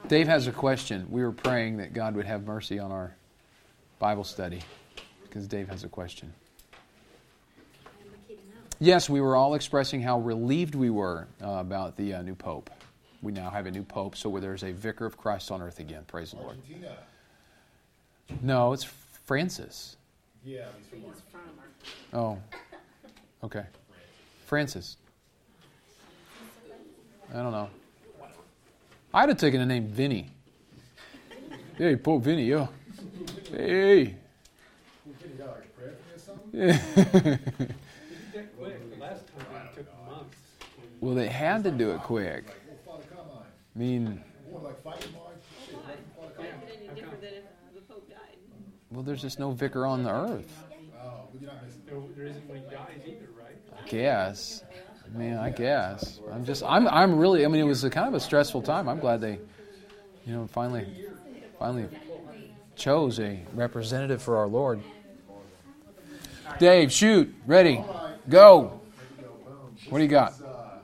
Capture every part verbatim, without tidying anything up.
Dave has a question. We were praying that God would have mercy on our Bible study because Dave has a question. Yes, we were all expressing how relieved we were uh, about the uh, new Pope. We now have a new Pope, so where there's a Vicar of Christ on earth again. Praise the Lord. Argentina. No, it's Francis. Yeah, he's from Argentina. Oh, okay. Francis. I don't know. I'd have taken the name Vinny. Hey, Pope Vinny, yo. Hey. Yeah. Well, they had to do it quick. I mean, well, there's just no vicar on the earth. There isn't when he dies either, right? I guess. I mean, I guess. I'm just, I'm, I'm really, I mean, it was a kind of a stressful time. I'm glad they, you know, finally, finally chose a representative for our Lord. Dave, shoot, ready, go. What do you got?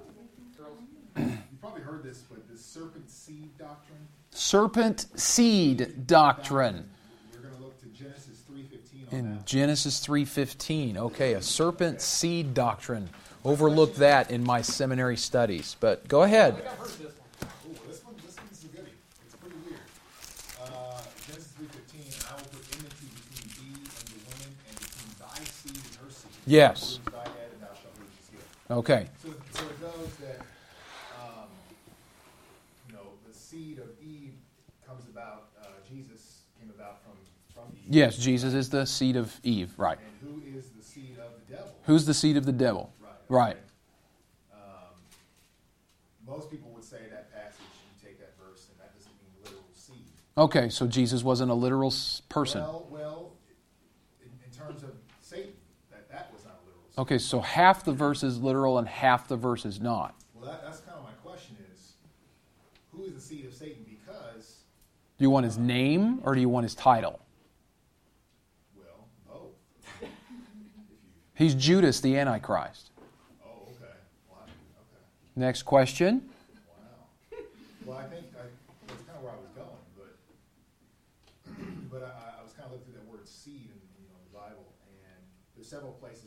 You probably heard this, but the serpent seed doctrine. Serpent seed doctrine. We're going to look to Genesis three fifteen on In that. Genesis three fifteen. Okay, a serpent seed doctrine. Overlooked that in my seminary studies. But go ahead. Ooh, this one, this one's a goodie. It's pretty weird. Uh, Genesis three fifteen. I will put enmity between thee and the woman, and between thy seed and her seed. Yes. Bruise thy head, and thou shalt bruise his heel. Okay. So, so it goes that, um, you know, the seed of Eve comes about. Uh, Jesus came about from from Eve. Yes, Jesus is the seed of Eve. Right. And who is the seed of the devil? Who's the seed of the devil? Right. Um, most people would say that passage, you take that verse, and that doesn't mean literal seed. Okay, so Jesus wasn't a literal s- person. Well, well, in, in terms of Satan, that, that was not a literal seed. Okay, so half the verse is literal and half the verse is not. Well, that, that's kind of my question is, who is the seed of Satan? Because, Do you want his name or do you want his title? well, both. If you, He's Judas, the Antichrist. oh, okay. Wow, okay. Next question. Wow. Well, I think I, that's kind of where I was going, but but I, I was kind of looking through that word seed in you know the Bible, and there's several places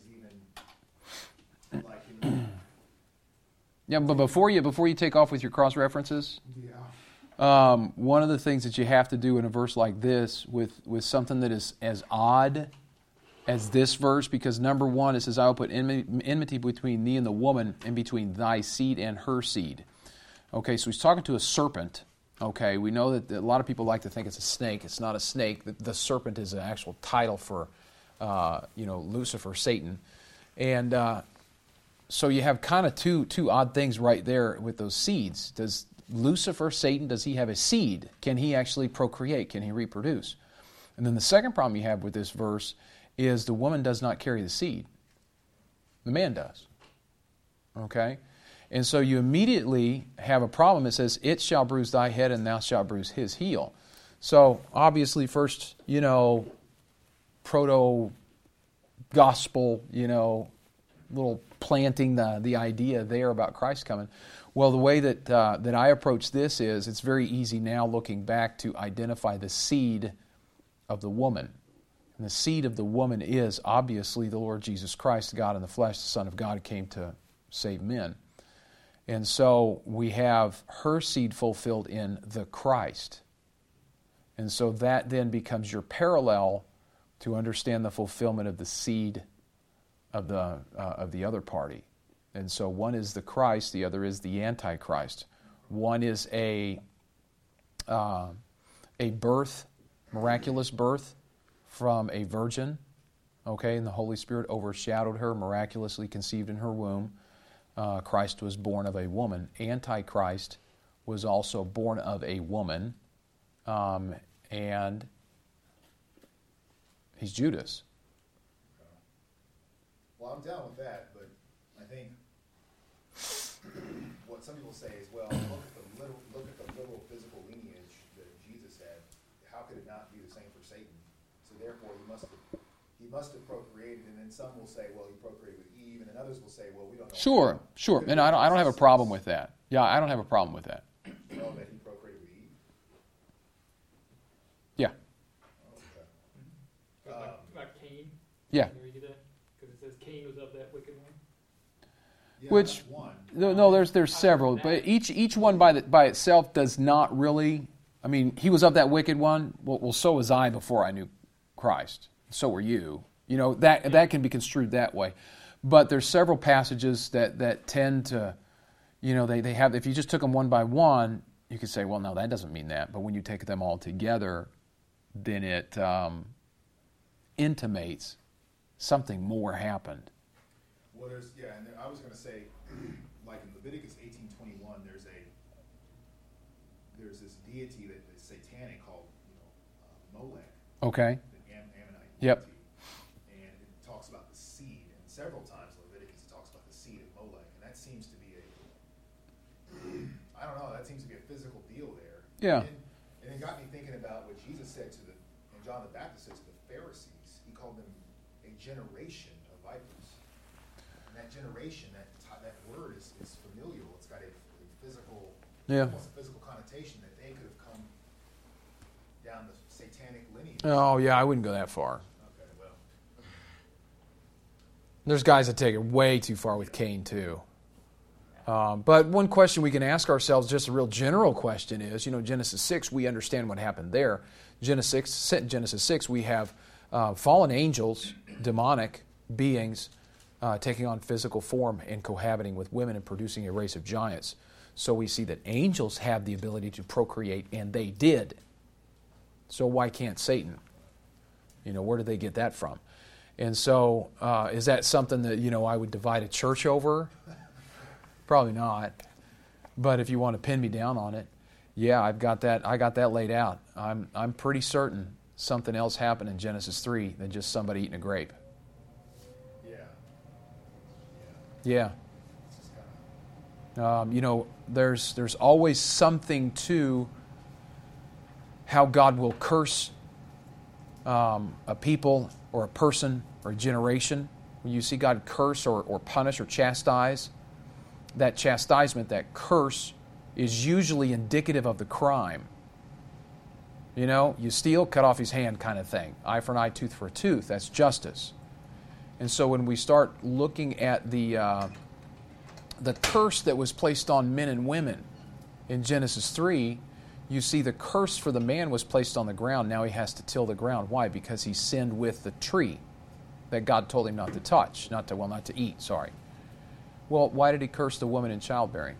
even like in Yeah, but before you before you take off with your cross references, yeah um, one of the things that you have to do in a verse like this with, with something that is as odd as this verse, because number one, it says, I will put enmity between thee and the woman, and between thy seed and her seed. Okay, so he's talking to a serpent. Okay, we know that a lot of people like to think it's a snake. It's not a snake. The, the serpent is an actual title for, uh, you know, Lucifer, Satan. And uh, so you have kind of two two odd things right there with those seeds. Does Lucifer, Satan, does he have a seed? Can he actually procreate? Can he reproduce? And then the second problem you have with this verse is the woman does not carry the seed. The man does. Okay? And so you immediately have a problem. It says, it shall bruise thy head and thou shalt bruise his heel. So obviously first, you know, proto-gospel, you know, little planting the, the idea there about Christ coming. Well, the way that, uh, that I approach this is, it's very easy now looking back to identify the seed of the woman. And the seed of the woman is obviously the Lord Jesus Christ, God in the flesh, the Son of God, who came to save men. And so we have her seed fulfilled in the Christ. And so that then becomes your parallel to understand the fulfillment of the seed of the uh, of the other party. And so one is the Christ, the other is the Antichrist. One is a uh, a birth, miraculous birth, from a virgin, okay, and the Holy Spirit overshadowed her, miraculously conceived in her womb. Uh, Christ was born of a woman. Antichrist was also born of a woman, um, and he's Judas. Well, I'm down with that, but I think what some people say is, well, look at the little, look at the little physical lineage that Jesus had. How could it not be the same for Satan? So therefore, he must have he must have procreated. And then some will say, well, he procreated with Eve, and then others will say, well, we don't know. Sure, sure, and I don't, I don't have a problem with that. Yeah, I don't have a problem with that. Know that he procreated with Eve. Yeah. Can we get that? Because it says Cain was of that wicked one. Yeah, Which- that's one. No, no, there's there's several, but each each one by the, by itself does not really. I mean, he was of that wicked one. Well, well, so was I before I knew Christ. So were you. You know, that that can be construed that way. But there's several passages that, that tend to, you know, they, they have, if you just took them one by one, you could say, well, no, that doesn't mean that. But when you take them all together, then it um, intimates something more happened. Well, there's, yeah, and there, I was going to say, like in Leviticus eighteen twenty-one, there's a, there's this deity that is satanic called, you know, uh, Molech, Okay. the Am- Ammonite Yep. deity. And it talks about the seed, and several times in Leviticus it talks about the seed of Molech, and that seems to be a, I don't know, that seems to be a physical deal there. Yeah. And, and it got me thinking about what Jesus said to the, and John the Baptist said to the Pharisees. He called them a generation of vipers. And that generation, that t- that word is, is familial. It's got a, a physical, Yeah. almost a physical connotation that they could have come down the satanic lineage. Oh, yeah, I wouldn't go that far. Okay, well, There's guys that take it way too far with Cain, too. Um, but one question we can ask ourselves, just a real general question is, you know, Genesis six, we understand what happened there. Genesis six, Genesis six we have uh, fallen angels, demonic beings, uh, taking on physical form and cohabiting with women and producing a race of giants. So we see that angels have the ability to procreate, and they did. So why can't Satan? You know, where did they get that from? And so uh, is that something that, you know, I would divide a church over? Probably not. But if you want to pin me down on it, yeah, I've got that. I got that laid out. I'm I'm pretty certain something else happened in Genesis three than just somebody eating a grape. yeah. Yeah. Yeah. It's just kind of, Um, you know, there's there's always something to how God will curse um, a people or a person or a generation. When you see God curse or, or punish or chastise, that chastisement, that curse, is usually indicative of the crime. You know, you steal, cut off his hand kind of thing. Eye for an eye, tooth for a tooth. That's justice. And so when we start looking at the uh, the curse that was placed on men and women in Genesis three, you see the curse for the man was placed on the ground. Now he has to till the ground. Why? Because he sinned with the tree that God told him not to touch, not to, well, not to eat, sorry. Well, why did he curse the woman in childbearing?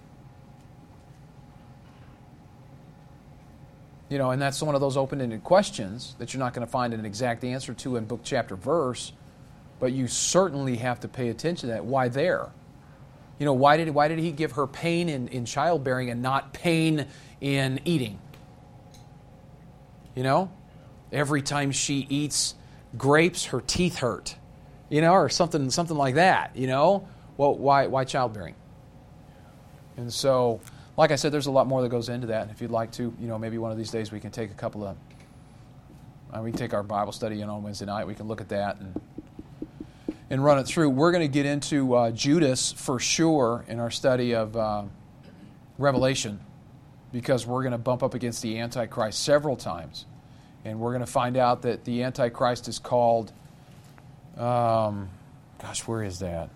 You know, and that's one of those open-ended questions that you're not going to find an exact answer to in book, chapter, verse, but you certainly have to pay attention to that. Why there? You know, why did why did he give her pain in, in childbearing and not pain in eating? You know, every time she eats grapes, her teeth hurt. You know, or something something like that. You know, well, why why childbearing? And so, like I said, there's a lot more that goes into that. And if you'd like to, you know, maybe one of these days we can take a couple of, uh, we can take our Bible study in on Wednesday night. We can look at that and and run it through. We're going to get into uh, Judas for sure in our study of uh, Revelation, because we're going to bump up against the Antichrist several times. And we're going to find out that the Antichrist is called, um, gosh, where is that?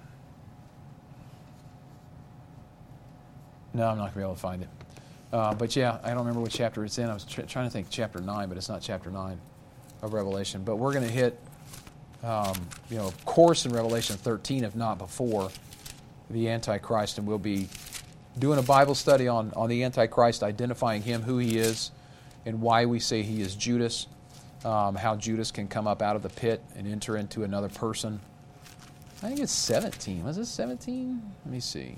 No, I'm not going to be able to find it. Uh, but yeah, I don't remember what chapter it's in. I was tr- trying to think chapter nine, but it's not chapter nine of Revelation. But we're going to hit, um, you know, of course in Revelation thirteen, if not before, the Antichrist. And we'll be doing a Bible study on, on the Antichrist, identifying him, who he is, and why we say he is Judas, um, how Judas can come up out of the pit and enter into another person. I think it's seventeen. Was it seventeen? Let me see.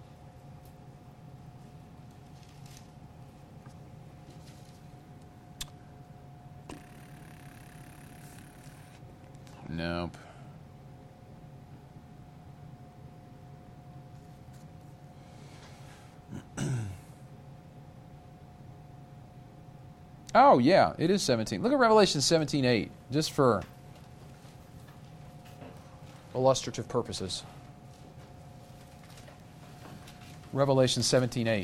Nope. Oh, yeah, it is seventeen. Look at Revelation seventeen eight, just for illustrative purposes. Revelation seventeen eight.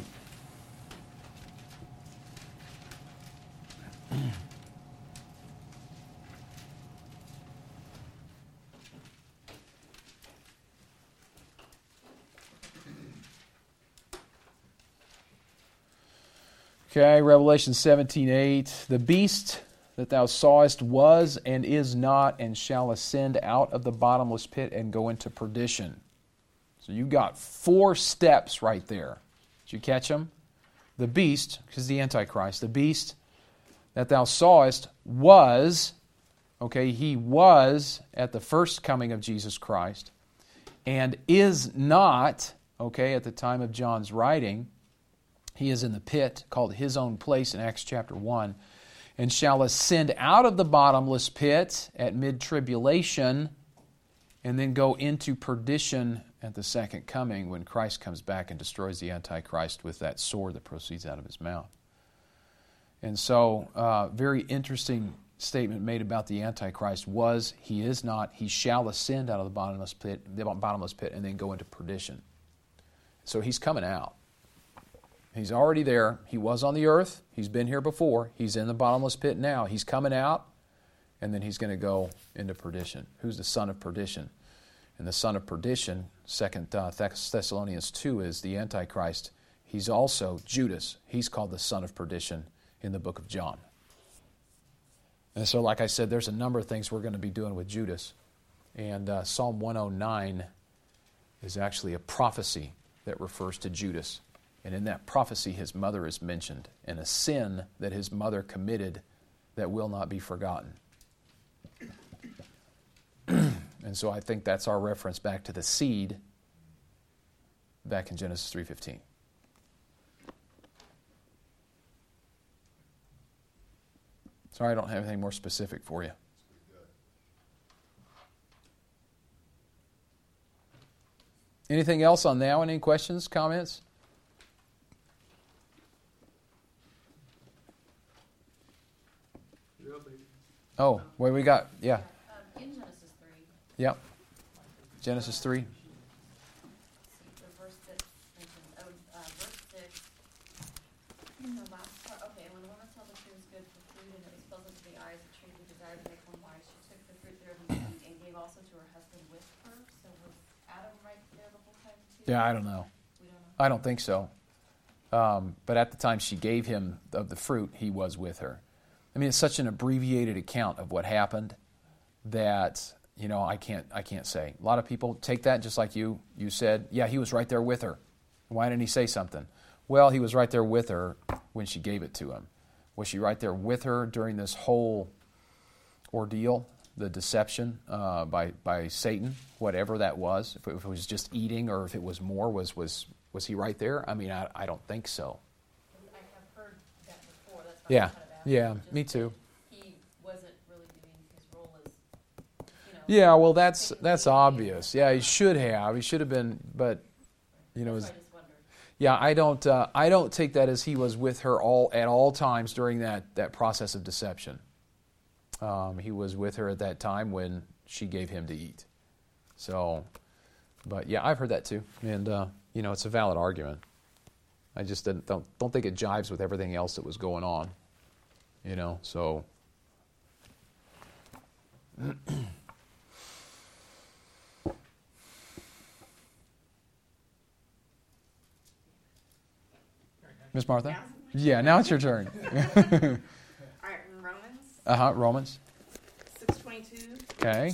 Okay, Revelation seventeen eight. The beast that thou sawest was and is not, and shall ascend out of the bottomless pit and go into perdition. So you got four steps right there. Did you catch them? The beast, because the Antichrist, the beast that thou sawest was, okay, he was at the first coming of Jesus Christ, and is not, okay, at the time of John's writing. He is in the pit called his own place in Acts chapter one, and shall ascend out of the bottomless pit at mid-tribulation, and then go into perdition at the second coming when Christ comes back and destroys the Antichrist with that sword that proceeds out of his mouth. And so, uh, very interesting statement made about the Antichrist was, he is not, he shall ascend out of the bottomless pit, the bottomless pit, and then go into perdition. So he's coming out. He's already there. He was on the earth. He's been here before. He's in the bottomless pit now. He's coming out, and then he's going to go into perdition. Who's the son of perdition? And the son of perdition, Second uh, Thessalonians two, is the Antichrist. He's also Judas. He's called the son of perdition in the book of John. And so, like I said, there's a number of things we're going to be doing with Judas. And uh, Psalm one oh nine is actually a prophecy that refers to Judas. And in that prophecy, his mother is mentioned, and a sin that his mother committed that will not be forgotten. And so I think that's our reference back to the seed back in Genesis three fifteen. Sorry, I don't have anything more specific for you. Anything else on that one? Any questions, comments? You're up, baby. Oh, what we got? Yeah. Um, in Genesis three, Yep. Genesis three. see the verse that mentions, oh, uh, verse six, the last part, okay, when the woman saw the tree was good for food and it was pleasant to the eyes, a tree to desire to make one wise, she took the fruit thereof and ate, and gave also to her husband with her. So was Adam right there the whole time too? Yeah, I don't know. We don't know. I don't think so. Um, but at the time she gave him of the fruit, he was with her. I mean, it's such an abbreviated account of what happened that, you know, I can't I can't say. A lot of people take that just like you. You said, yeah, he was right there with her. Why didn't he say something? Well, he was right there with her when she gave it to him. Was she right there with her during this whole ordeal, the deception uh, by by Satan, whatever that was? If it, if it was just eating or if it was more, was was was he right there? I mean, I, I don't think so. I have heard that before, that's why Yeah, I kind of asked. yeah, Just me that too. He wasn't really doing his role as, you know. Yeah, well, that's taking that's the lead. obvious. Yeah, he should have. He should have been, but you know, That's his, why I just wondered. yeah, I don't. Uh, I don't take that as he was with her all at all times during that that process of deception. Um, he was with her at that time when she gave him to eat. So, but yeah, I've heard that too, and uh, you know, it's a valid argument. I just didn't, don't don't think it jives with everything else that was going on. You know, so. Miss Martha? Now? Yeah, now it's your turn. All right, in Romans Uh huh. Romans. six twenty-two, Okay.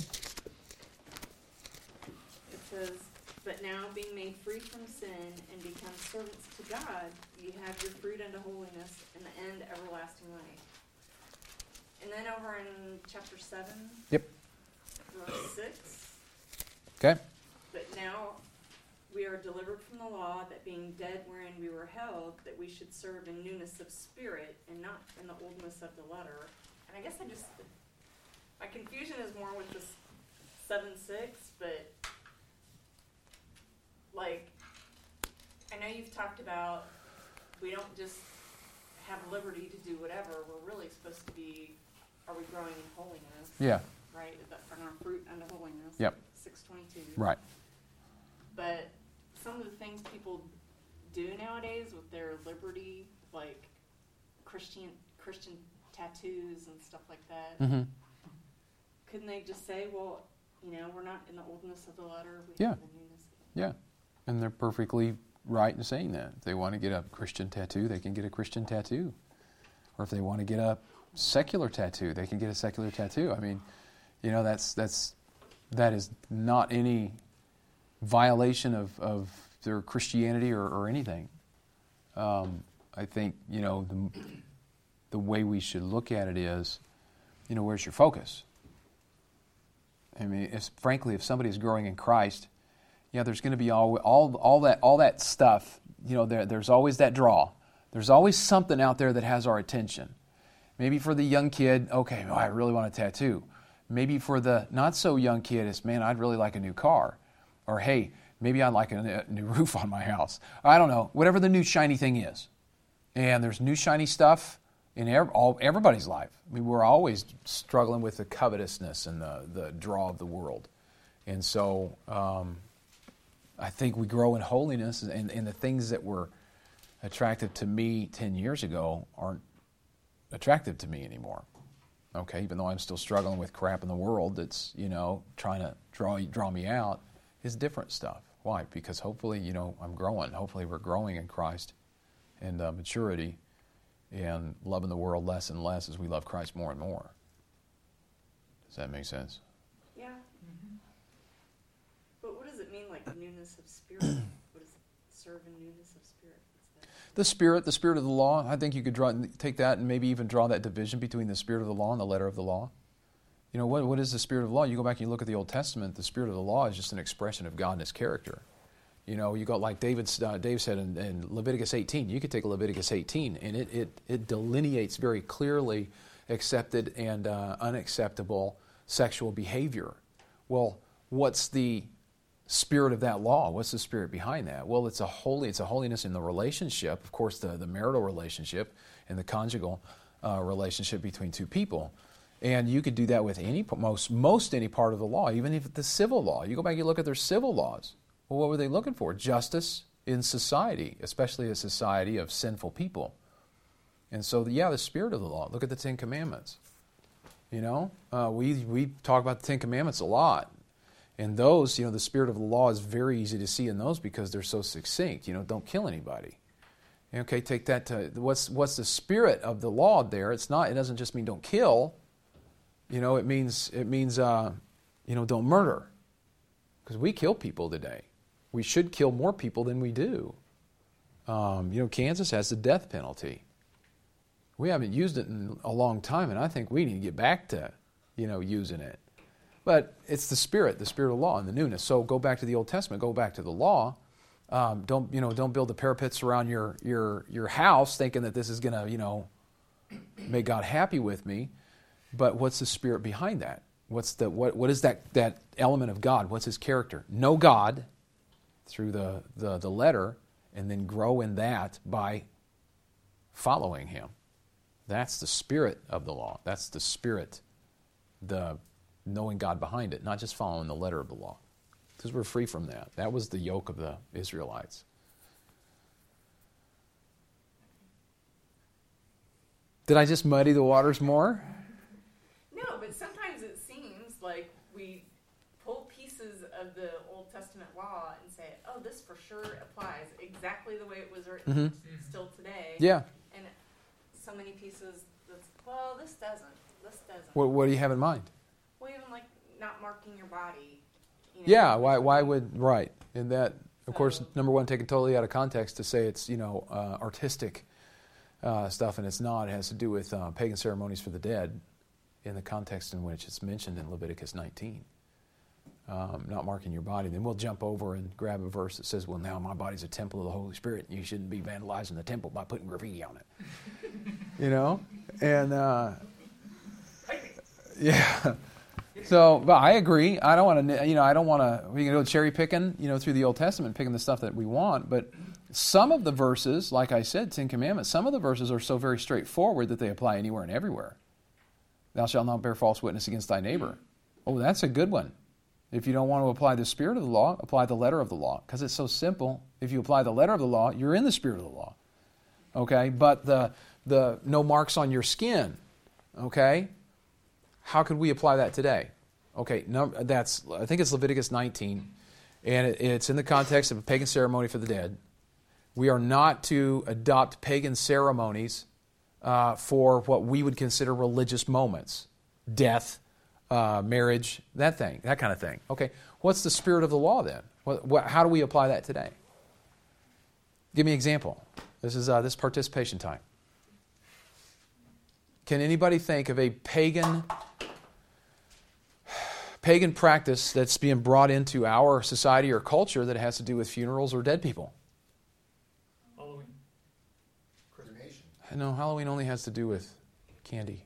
it says, "But now being made free from sin and become servants to God, you have your fruit unto holiness and the end everlasting life." And then over in chapter seven, Yep. verse six, Okay. "But now we are delivered from the law, that being dead wherein we were held, that we should serve in newness of spirit and not in the oldness of the letter." And I guess I just, my confusion is more with this seven six, but like, I know you've talked about we don't just have liberty to do whatever. We're really supposed to be, are we growing in holiness? Yeah. Right? Is that from our fruit unto holiness? Yep. six twenty-two. Right. But some of the things people do nowadays with their liberty, like Christian Christian tattoos and stuff like that, Mm-hmm. couldn't they just say, well, you know, we're not in the oldness of the letter, we Yeah. have the newness of the Yeah. And they're perfectly right in saying that. If they want to get a Christian tattoo, they can get a Christian tattoo. Or if they want to get a secular tattoo, they can get a secular tattoo. I mean, you know, that's that's that is not any violation of, of their Christianity or, or anything. Um, I think, you know, the, the way we should look at it is, you know, where's your focus? I mean, if, frankly, if somebody's growing in Christ, yeah, there's going to be all all all that all that stuff. You know, there there's always that draw. There's always something out there that has our attention. Maybe for the young kid, okay, well, I really want a tattoo. Maybe for the not so young kid, it's, man, I'd really like a new car. Or, hey, maybe I'd like a, a new roof on my house. I don't know, whatever the new shiny thing is. And there's new shiny stuff in every, all, everybody's life. I mean, we're always struggling with the covetousness and the, the draw of the world. And so um, I think we grow in holiness, and, and the things that were attractive to me ten years ago aren't attractive to me anymore. Okay, even though I'm still struggling with crap in the world that's, you know, trying to draw draw me out, is different stuff. Why? Because hopefully, you know, I'm growing. Hopefully we're growing in Christ and uh, maturity and loving the world less and less as we love Christ more and more. Does that make sense? Yeah. Mm-hmm. But what does it mean, like newness of spirit? What does serve in newness of spirit? The spirit, the spirit of the law. I think you could draw, take that and maybe even draw that division between the spirit of the law and the letter of the law. You know, what what is the spirit of the law? You go back and you look at the Old Testament, the spirit of the law is just an expression of God and His character. You know, you got like David's, uh, Dave said in, in Leviticus eighteen, you could take Leviticus eighteen and it, it, it delineates very clearly accepted and uh, unacceptable sexual behavior. Well, what's the spirit of that law? What's the spirit behind that? Well, it's a holy, it's a holiness in the relationship, of course, the, the marital relationship and the conjugal uh, relationship between two people. And you could do that with any most most any part of the law, even if it's the civil law. You go back and you look at their civil laws. Well, what were they looking for? Justice in society, especially a society of sinful people. And so, yeah, the spirit of the law. Look at the Ten Commandments. You know, uh, we we talk about the Ten Commandments a lot. And those, you know, the spirit of the law is very easy to see in those because they're so succinct. You know, don't kill anybody. Okay, take that to, what's what's the spirit of the law there? It's not, it doesn't just mean don't kill. You know, it means, it means uh, you know, don't murder. Because we kill people today. We should kill more people than we do. Um, you know, Kansas has the death penalty. We haven't used it in a long time, and I think we need to get back to, you know, using it. But it's the spirit, the spirit of law and the newness. So go back to the Old Testament, go back to the law. Um, don't, you know, don't build the parapets around your, your, your house thinking that this is going to, you know, make God happy with me. But what's the spirit behind that? What's the what what is that, that element of God? What's His character? Know God through the, the, the letter, and then grow in that by following Him. That's the spirit of the law. That's the spirit, the knowing God behind it, not just following the letter of the law. Because we're free from that. That was the yoke of the Israelites. Did I just muddy the waters more? No, but sometimes it seems like we pull pieces of the Old Testament law and say, oh, this for sure applies exactly the way it was written Mm-hmm. still today. Yeah. And so many pieces that's, well, this doesn't. This doesn't. What, what do you have in mind? Well, even like not marking your body. You know, Yeah, why Why would, right. And that, of course, So- number one, taken totally out of context to say it's, you know, uh, artistic uh, stuff, and it's not. It has to do with uh, pagan ceremonies for the dead in the context in which it's mentioned in Leviticus nineteen. Um, not marking your body. Then we'll jump over and grab a verse that says, well, now my body's a temple of the Holy Spirit, and you shouldn't be vandalizing the temple by putting graffiti on it. You know? And, uh, yeah. So, but I agree. I don't want to, you know, I don't want to, we can go cherry picking, you know, through the Old Testament, picking the stuff that we want. But some of the verses, like I said, Ten Commandments, some of the verses are so very straightforward that they apply anywhere and everywhere. Thou shalt not bear false witness against thy neighbor. Oh, that's a good one. If you don't want to apply the spirit of the law, apply the letter of the law. Because it's so simple. If you apply the letter of the law, you're in the spirit of the law. Okay? But the the no marks on your skin, okay? How could we apply that today? Okay, no, that's I think it's Leviticus nineteen, and it, it's in the context of a pagan ceremony for the dead. We are not to adopt pagan ceremonies uh, for what we would consider religious moments. Death, uh, marriage, that thing, that kind of thing. Okay, what's the spirit of the law then? What, what, how do we apply that today? Give me an example. This is uh, this participation time. Can anybody think of a pagan pagan practice that's being brought into our society or culture that has to do with funerals or dead people? Halloween. Cremation. No, Halloween only has to do with candy.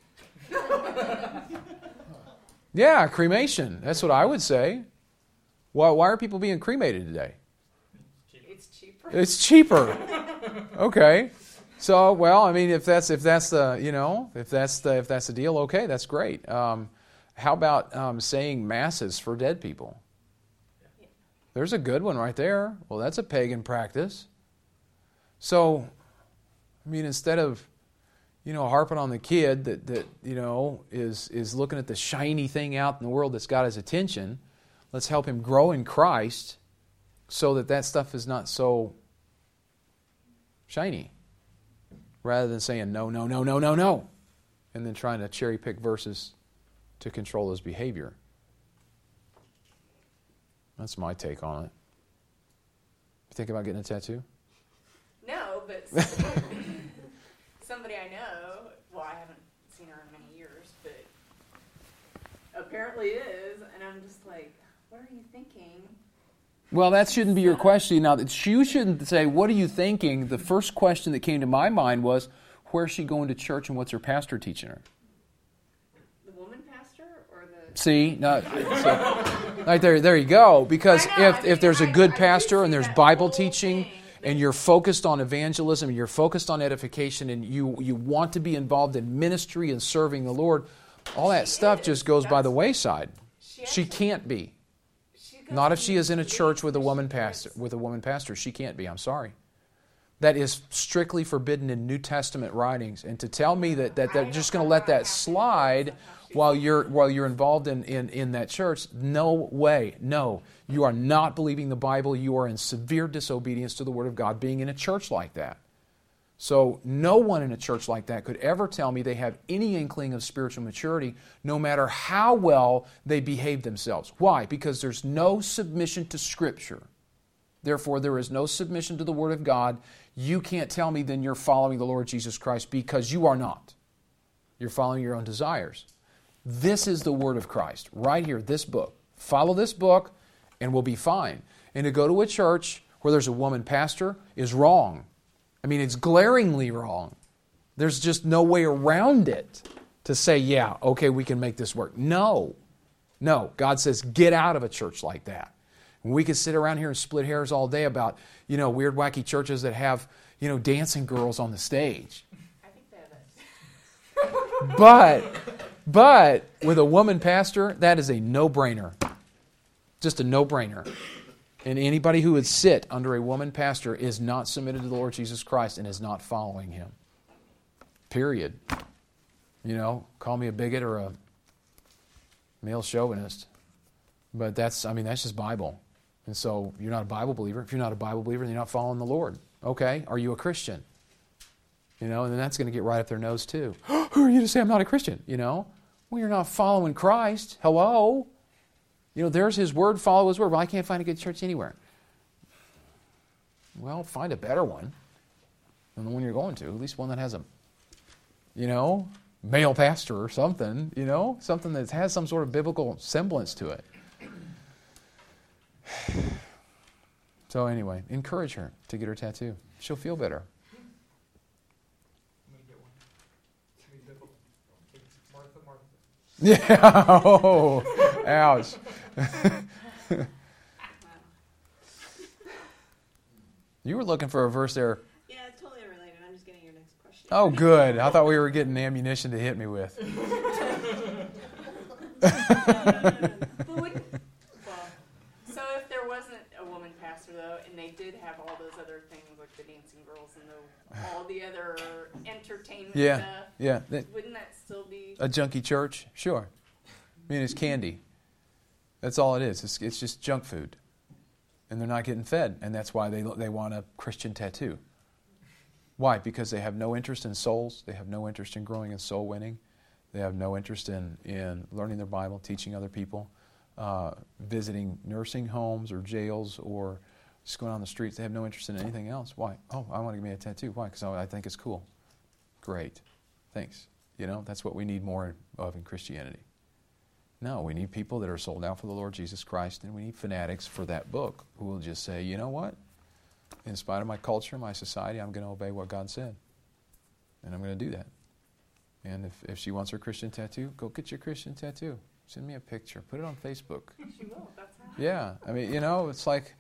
Yeah, cremation. That's what I would say. Why, why are people being cremated today? It's cheaper. It's cheaper. Okay. So, well, I mean, if that's if that's the you know if that's the if that's the deal, okay, that's great. Um, how about um, saying masses for dead people? There's a good one right there. Well, that's a pagan practice. So, I mean, instead of you know harping on the kid that that you know is is looking at the shiny thing out in the world that's got his attention, let's help him grow in Christ, so that that stuff is not so shiny. Rather than saying no, no, no, no, no, no, and then trying to cherry pick verses to control his behavior. That's my take on it. You think about getting a tattoo? No, but somebody, somebody I know, well, I haven't seen her in many years, but apparently is, and I'm just like, what are you thinking? Well, that shouldn't be your question. Now, you shouldn't say, what are you thinking? The first question that came to my mind was, where's she going to church and what's her pastor teaching her? The woman pastor or the... See? No, so, right there, there you go. Because I know, if, I mean, if there's a I- good I did pastor see and there's that Bible whole teaching thing. and you're focused on evangelism and you're focused on edification and you, you want to be involved in ministry and serving the Lord, all that She stuff is. just goes by the That's- wayside. She, She actually- can't be. she goes Not if to she is in a meetings church with a where woman she pastor. gets- With a woman pastor, she can't be. I'm sorry. That is strictly forbidden in New Testament writings. And to tell me that, that they're I just don't going to know let how it that happened, slide but somehow she- while you're while you're involved in, in, in that church, no way. No. You are not believing the Bible. You are in severe disobedience to the Word of God being in a church like that. So no one in a church like that could ever tell me they have any inkling of spiritual maturity, no matter how well they behave themselves. Why? Because there's no submission to Scripture. Therefore, there is no submission to the Word of God. You can't tell me then you're following the Lord Jesus Christ, because you are not. You're following your own desires. This is the Word of Christ, right here, this book. Follow this book, and we'll be fine. And to go to a church where there's a woman pastor is wrong. I mean, it's glaringly wrong. There's just no way around it to say, yeah, okay, we can make this work. No. No. God says, get out of a church like that. And we could sit around here and split hairs all day about, you know, weird, wacky churches that have, you know, dancing girls on the stage. I think they have that. But, but with a woman pastor, that is a no-brainer. Just a no-brainer. And anybody who would sit under a woman pastor is not submitted to the Lord Jesus Christ and is not following Him. Period. You know, call me a bigot or a male chauvinist. But that's, I mean, that's just Bible. And so you're not a Bible believer. If you're not a Bible believer, then you're not following the Lord. Okay, are you a Christian? You know, and then that's going to get right up their nose too. Who are you to say I'm not a Christian? You know, well, you're not following Christ. Hello? You know, there's His Word, follow His Word. Well, I can't find a good church anywhere. Well, find a better one than the one you're going to. At least one that has a, you know, male pastor or something, you know, something that has some sort of biblical semblance to it. So anyway, encourage her to get her tattoo. She'll feel better. I'm gonna get one. It's gonna be difficult. It's Martha, Martha. Yeah. Oh, ouch. You were looking for a verse there. Yeah, it's totally unrelated. I'm just getting your next question. Oh, good. I thought we were getting ammunition to hit me with. But would, well, so if there wasn't a woman pastor though, and they did have all those other things like the dancing girls and the, all the other entertainment Yeah, stuff, yeah. That- wouldn't that still be? A junky church? Sure. I mean, it's candy. That's all it is. It's, it's just junk food. and they're not getting fed, and that's why they they want a Christian tattoo. Why? Because they have no interest in souls. They have no interest in growing in soul winning. They have no interest in, in learning their Bible, teaching other people, uh, visiting nursing homes or jails, or just going on the streets. They have no interest in anything else. Why? Oh, I want to get me a tattoo. Why? Because I think it's cool. Great. Thanks. You know, that's what we need more of in Christianity. No, we need people that are sold out for the Lord Jesus Christ, and we need fanatics for that book who will just say, you know what? In spite of my culture, my society, I'm going to obey what God said. And I'm going to do that. And if, if she wants her Christian tattoo, go get your Christian tattoo. Send me a picture. Put it on Facebook. She will, that's how. Yeah. I mean, you know, it's like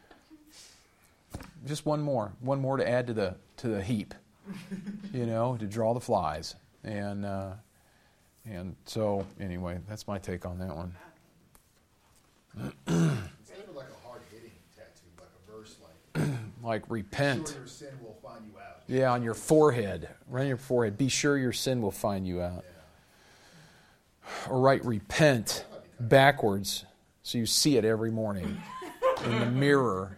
just one more. One more to add to the to the heap. You know, to draw the flies. And uh, and so, anyway, that's my take on that one. It's never like a hard-hitting tattoo, like a verse like, Like repent. sure your sin will find you out. Yeah, on your forehead. Right on your forehead. Be sure your sin will find you out. Yeah. Or write repent backwards so you see it every morning in the mirror.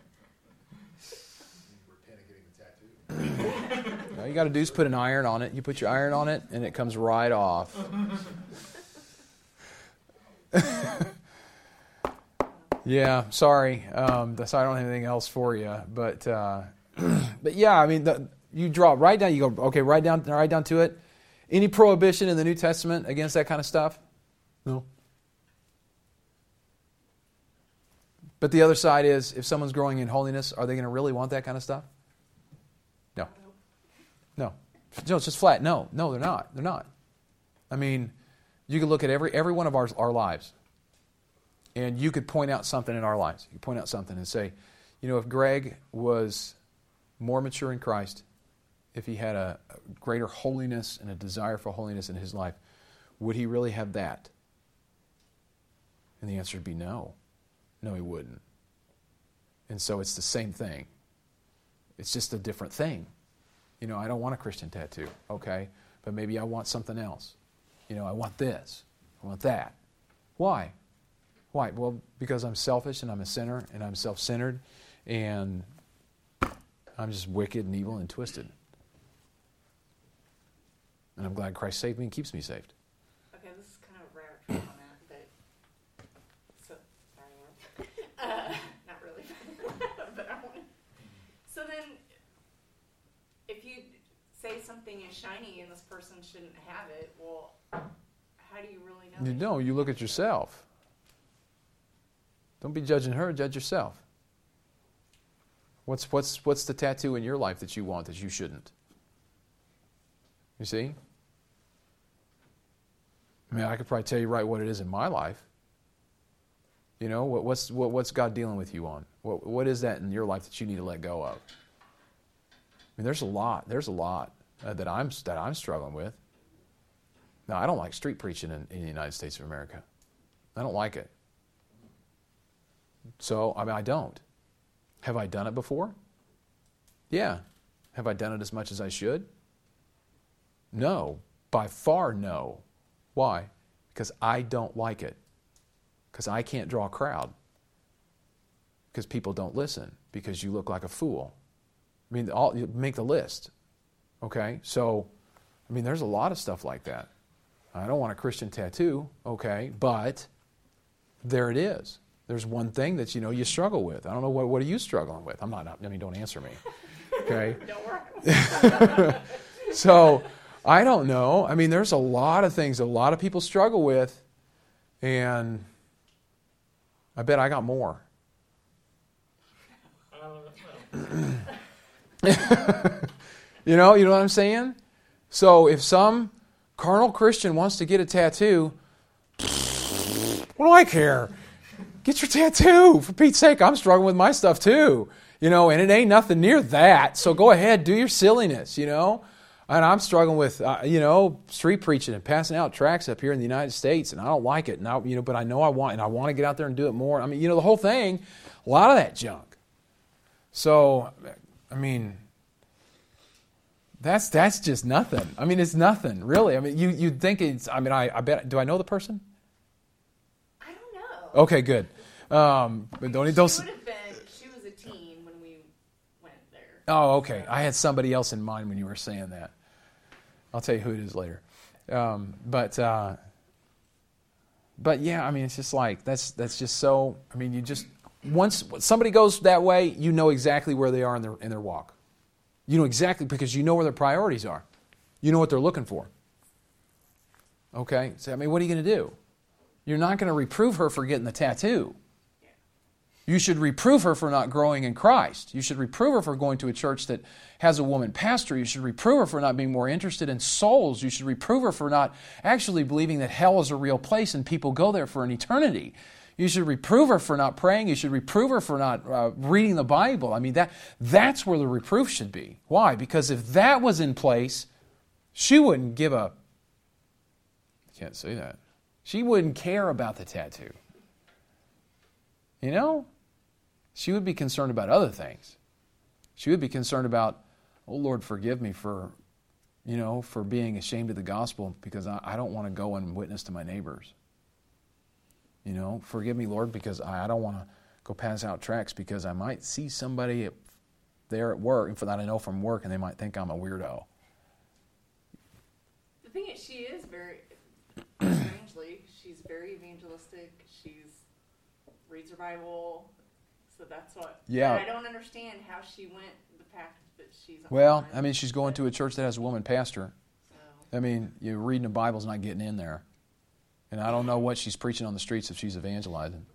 Repent of getting the tattoo. All you got to do is put an iron on it. You put your iron on it, and it comes right off. Yeah, sorry. Um, so I don't have anything else for you. But, uh, but yeah, I mean, the, you draw right down. You go, okay, right down, right down to it. Any prohibition in the New Testament against that kind of stuff? No. But the other side is, if someone's growing in holiness, are they going to really want that kind of stuff? No. No. No, it's just flat. No, no, they're not. They're not. I mean, you could look at every every one of our our lives, and you could point out something in our lives. You could point out something and say, you know, if Greg was more mature in Christ, if he had a greater holiness and a desire for holiness in his life, would he really have that? And the answer would be no. No, he wouldn't. And so it's the same thing. It's just a different thing. You know, I don't want a Christian tattoo, okay? But maybe I want something else. You know, I want this. I want that. Why? Why? Well, because I'm selfish and I'm a sinner and I'm self-centered and I'm just wicked and evil and twisted. And I'm glad Christ saved me and keeps me saved. Okay, this is kind of a rare on that, but so sorry, uh, not really, but I want. So then, if you say something is shiny and this person shouldn't have it, well, how do you really know? You know, you look at yourself. Don't be judging her, judge yourself. What's what's what's the tattoo in your life that you want that you shouldn't? You see? I mean, I could probably tell you right what it is in my life. You know, what, what's what, what's God dealing with you on? What what is that in your life that you need to let go of? I mean, there's a lot. There's a lot uh, that I'm that I'm struggling with. Now, I don't like street preaching in, in the United States of America. I don't like it. So, I mean, I don't. Have I done it before? Yeah. Have I done it as much as I should? No. By far, no. Why? Because I don't like it. Because I can't draw a crowd. Because people don't listen. Because you look like a fool. I mean, all, you make the list. Okay? So, I mean, there's a lot of stuff like that. I don't want a Christian tattoo, okay, but there it is. There's one thing that, you know, you struggle with. I don't know, what what are you struggling with? I'm not, I mean, don't answer me, okay? Don't worry. So, I don't know. I mean, there's a lot of things a lot of people struggle with, and I bet I got more. You know, you know what I'm saying? So, if some carnal Christian wants to get a tattoo, what do I care? Get your tattoo. For Pete's sake, I'm struggling with my stuff too. You know, and it ain't nothing near that. So go ahead, do your silliness, you know. And I'm struggling with, uh, you know, street preaching and passing out tracts up here in the United States, and I don't like it. And I, you know, but I know I want, and I want to get out there and do it more. I mean, you know, the whole thing, a lot of that junk. So, I mean, That's that's just nothing. I mean, it's nothing, really. I mean, you you'd think it's. I mean, I, I bet. Do I know the person? I don't know. Okay, good. Um, but don't don't. She would have been Oh, okay. I had somebody else in mind when you were saying that. I'll tell you who it is later. Um, but uh, but yeah, I mean, it's just like that's that's just so. I mean, you just once somebody goes that way, you know exactly where they are in their in their walk. You know exactly because you know where their priorities are. You know what they're looking for. Okay, so I mean, what are you going to do? You're not going to reprove her for getting the tattoo. You should reprove her for not growing in Christ. You should reprove her for going to a church that has a woman pastor. You should reprove her for not being more interested in souls. You should reprove her for not actually believing that hell is a real place and people go there for an eternity. You should reprove her for not praying. You should reprove her for not uh, reading the Bible. I mean, that that's where the reproof should be. Why? Because if that was in place, she wouldn't give a... I can't say that. She wouldn't care about the tattoo. You know? She would be concerned about other things. She would be concerned about, oh, Lord, forgive me for, you know, for being ashamed of the gospel because I, I don't want to go and witness to my neighbors. You know, forgive me, Lord, because I, I don't want to go pass out tracts because I might see somebody at, there at work, and for that I know from work, and they might think I'm a weirdo. The thing is, she is very, strangely, she's very evangelistic. She's reads her Bible. So that's what. Yeah. I don't understand how she went the path that she's on. Well, I mean, she's going to a church that has a woman pastor. So. I mean, you reading the Bible's not getting in there. And I don't know what she's preaching on the streets if she's evangelizing.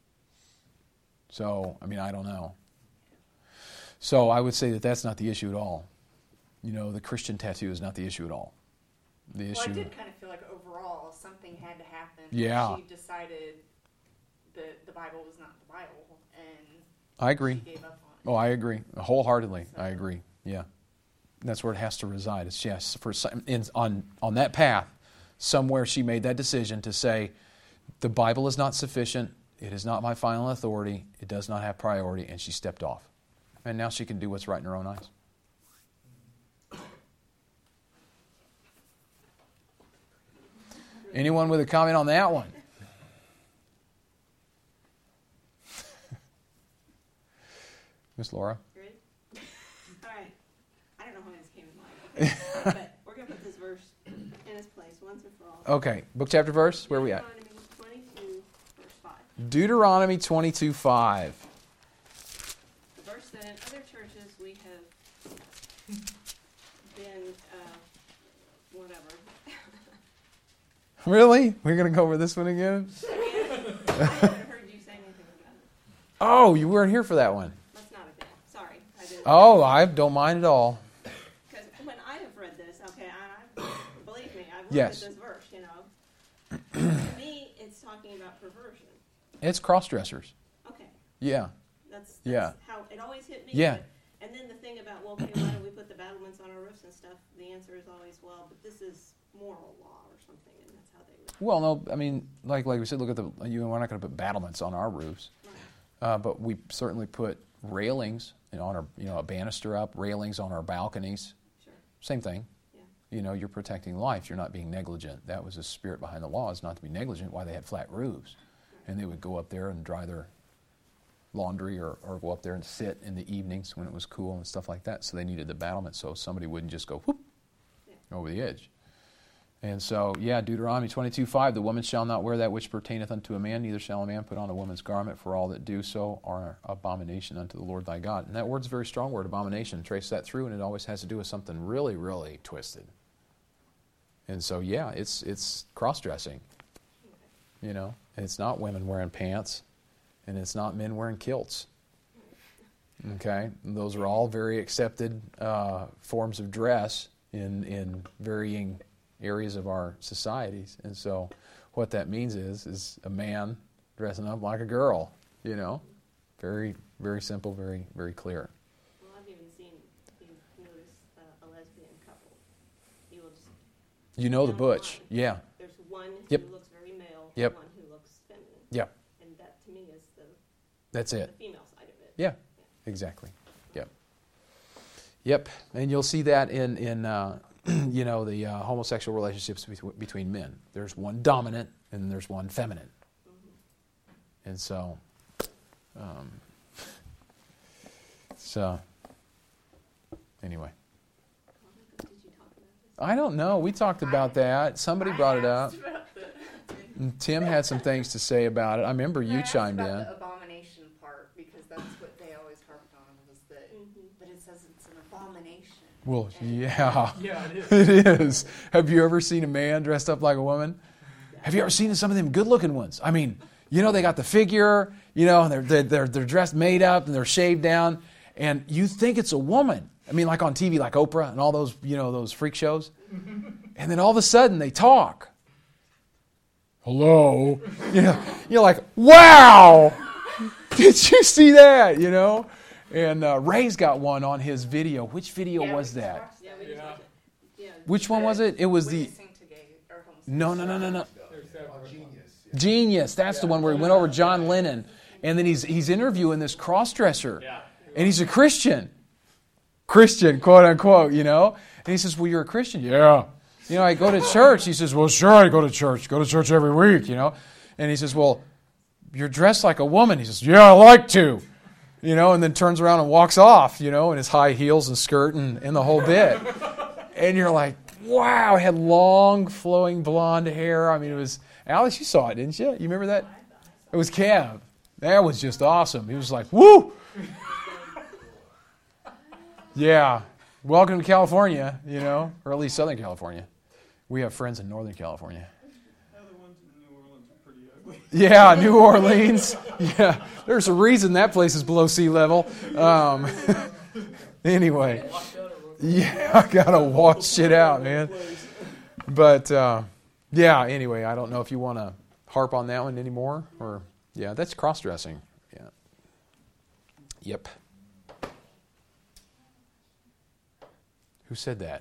So, I mean, I don't know. So I would say that that's not the issue at all. You know, the Christian tattoo is not the issue at all. The issue. Well, I did kind of feel like overall something had to happen. Yeah. She decided that the Bible was not the Bible. And I agree. she gave up on it. Oh, I agree. Wholeheartedly, so. I agree. Yeah. That's where it has to reside. It's yes, for in, on on that path, somewhere she made that decision to say, the Bible is not sufficient. It is not my final authority. It does not have priority, and she stepped off. And now she can do what's right in her own eyes. Anyone with a comment on that one? Miss Laura? Ready? All right. I don't know how this came in mind. Okay. But we're going to put this verse in its place once and for all. Okay. Book, chapter, verse? Where are we at? Deuteronomy twenty-two, verse five. Deuteronomy twenty-two five. The verse that in other churches we have been, uh, whatever. Really? We're going to go over this one again? I haven't heard you say anything about it. Oh, you weren't here for that one. That's not a bit. Sorry. I didn't. Oh, I don't mind at all. Because when I have read this, okay, I, I, believe me, I've looked Yes. at this verse, you know. To me, it's talking about perversion. It's cross-dressers. Okay, Yeah. that's, that's Yeah. how it always hit me. Yeah. But, and then the thing about, well, okay, why don't we put the battlements on our roofs and stuff? The answer is always, well, but this is moral law or something, and that's how they would. Well, no, I mean, like like we said, look at the, you know, we're not going to put battlements on our roofs. Right. Uh, but we certainly put railings on our, you know, a banister up, railings on our balconies. Sure. Same thing. Yeah. You know, you're protecting life. You're not being negligent. That was the spirit behind the law, is not to be negligent. Why they had flat roofs. And they would go up there and dry their laundry or, or go up there and sit in the evenings when it was cool and stuff like that. So they needed the battlement so somebody wouldn't just go whoop Yeah. over the edge. And so, yeah, Deuteronomy twenty-two five, the woman shall not wear that which pertaineth unto a man, neither shall a man put on a woman's garment, for all that do so are abomination unto the Lord thy God. And that word's a very strong word, abomination. Trace that through, and it always has to do with something really, really twisted. And so, yeah, it's it's cross-dressing. You know, and it's not women wearing pants, and it's not men wearing kilts. Okay? And those are all very accepted uh, forms of dress in in varying areas of our societies. And so what that means is is a man dressing up like a girl, you know. Very, very simple, very, very clear. Well, I've even seen, you notice uh, a lesbian couple. You will just, You know the Down butch. the line. Yeah. there's one Yep. who looks very male, Yep. and one who looks feminine. Yep. And that, to me, is the, That's the it. female side of it. Yeah. Exactly. Yep. Yep. And you'll see that in, in uh, you know, the uh, homosexual relationships between, between men. There's one dominant and there's one feminine. Mm-hmm. And so, um, so, Anyway. Did you talk about this? I don't know. We talked about that. Somebody I brought it asked up. about the- And Tim had some things to say about it. I remember I you asked chimed about in. the abomination part, because that's what they always harped on, was that, Mhm. but it says it's an abomination. Well, And- yeah. Yeah, it is. It is. Have you ever seen a man dressed up like a woman? Have you ever seen some of them good-looking ones? I mean, you know, they got the figure, you know, and they're, they're, they're, they're dressed made up and they're shaved down, and you think it's a woman. I mean, like on T V, like Oprah and all those, you know, those freak shows. And then all of a sudden they talk. Hello. You know, you're like, wow, did you see that, you know? And uh, Ray's got one on his video. Which video Yeah, was we that? watched Yeah, that. we just Yeah. watched it. Yeah. Which one was it? It was the... Witnessing to gay or homosexual. No, no, no, no, no. There's several. Oh, genius. Yeah. Genius. That's the one where he went over John Lennon. And then he's he's interviewing this cross-dresser. Yeah. And he's a Christian. Christian, quote unquote, you know? And he says, well, you're a Christian? Yeah. You know, I go to church. He says, well, sure, I go to church. Go to church every week, you know? And he says, well, you're dressed like a woman. He says, yeah, I like to. You know, and then turns around and walks off, you know, in his high heels and skirt and, and the whole bit. And you're like, wow, he had long, flowing blonde hair. I mean, it was, Alice, you saw it, didn't you? You remember that? It was Kev. That was just awesome. He was like, woo! Yeah. Welcome to California, you know, or at least Southern California. We have friends in Northern California. The other ones in New Orleans are pretty ugly. Yeah, New Orleans. Yeah, there's a reason that place is below sea level. Um, anyway, yeah, I gotta watch it out, man. But uh, yeah, anyway, I don't know if you want to harp on that one anymore, or yeah, that's cross-dressing. Yeah. Yep. Who said that?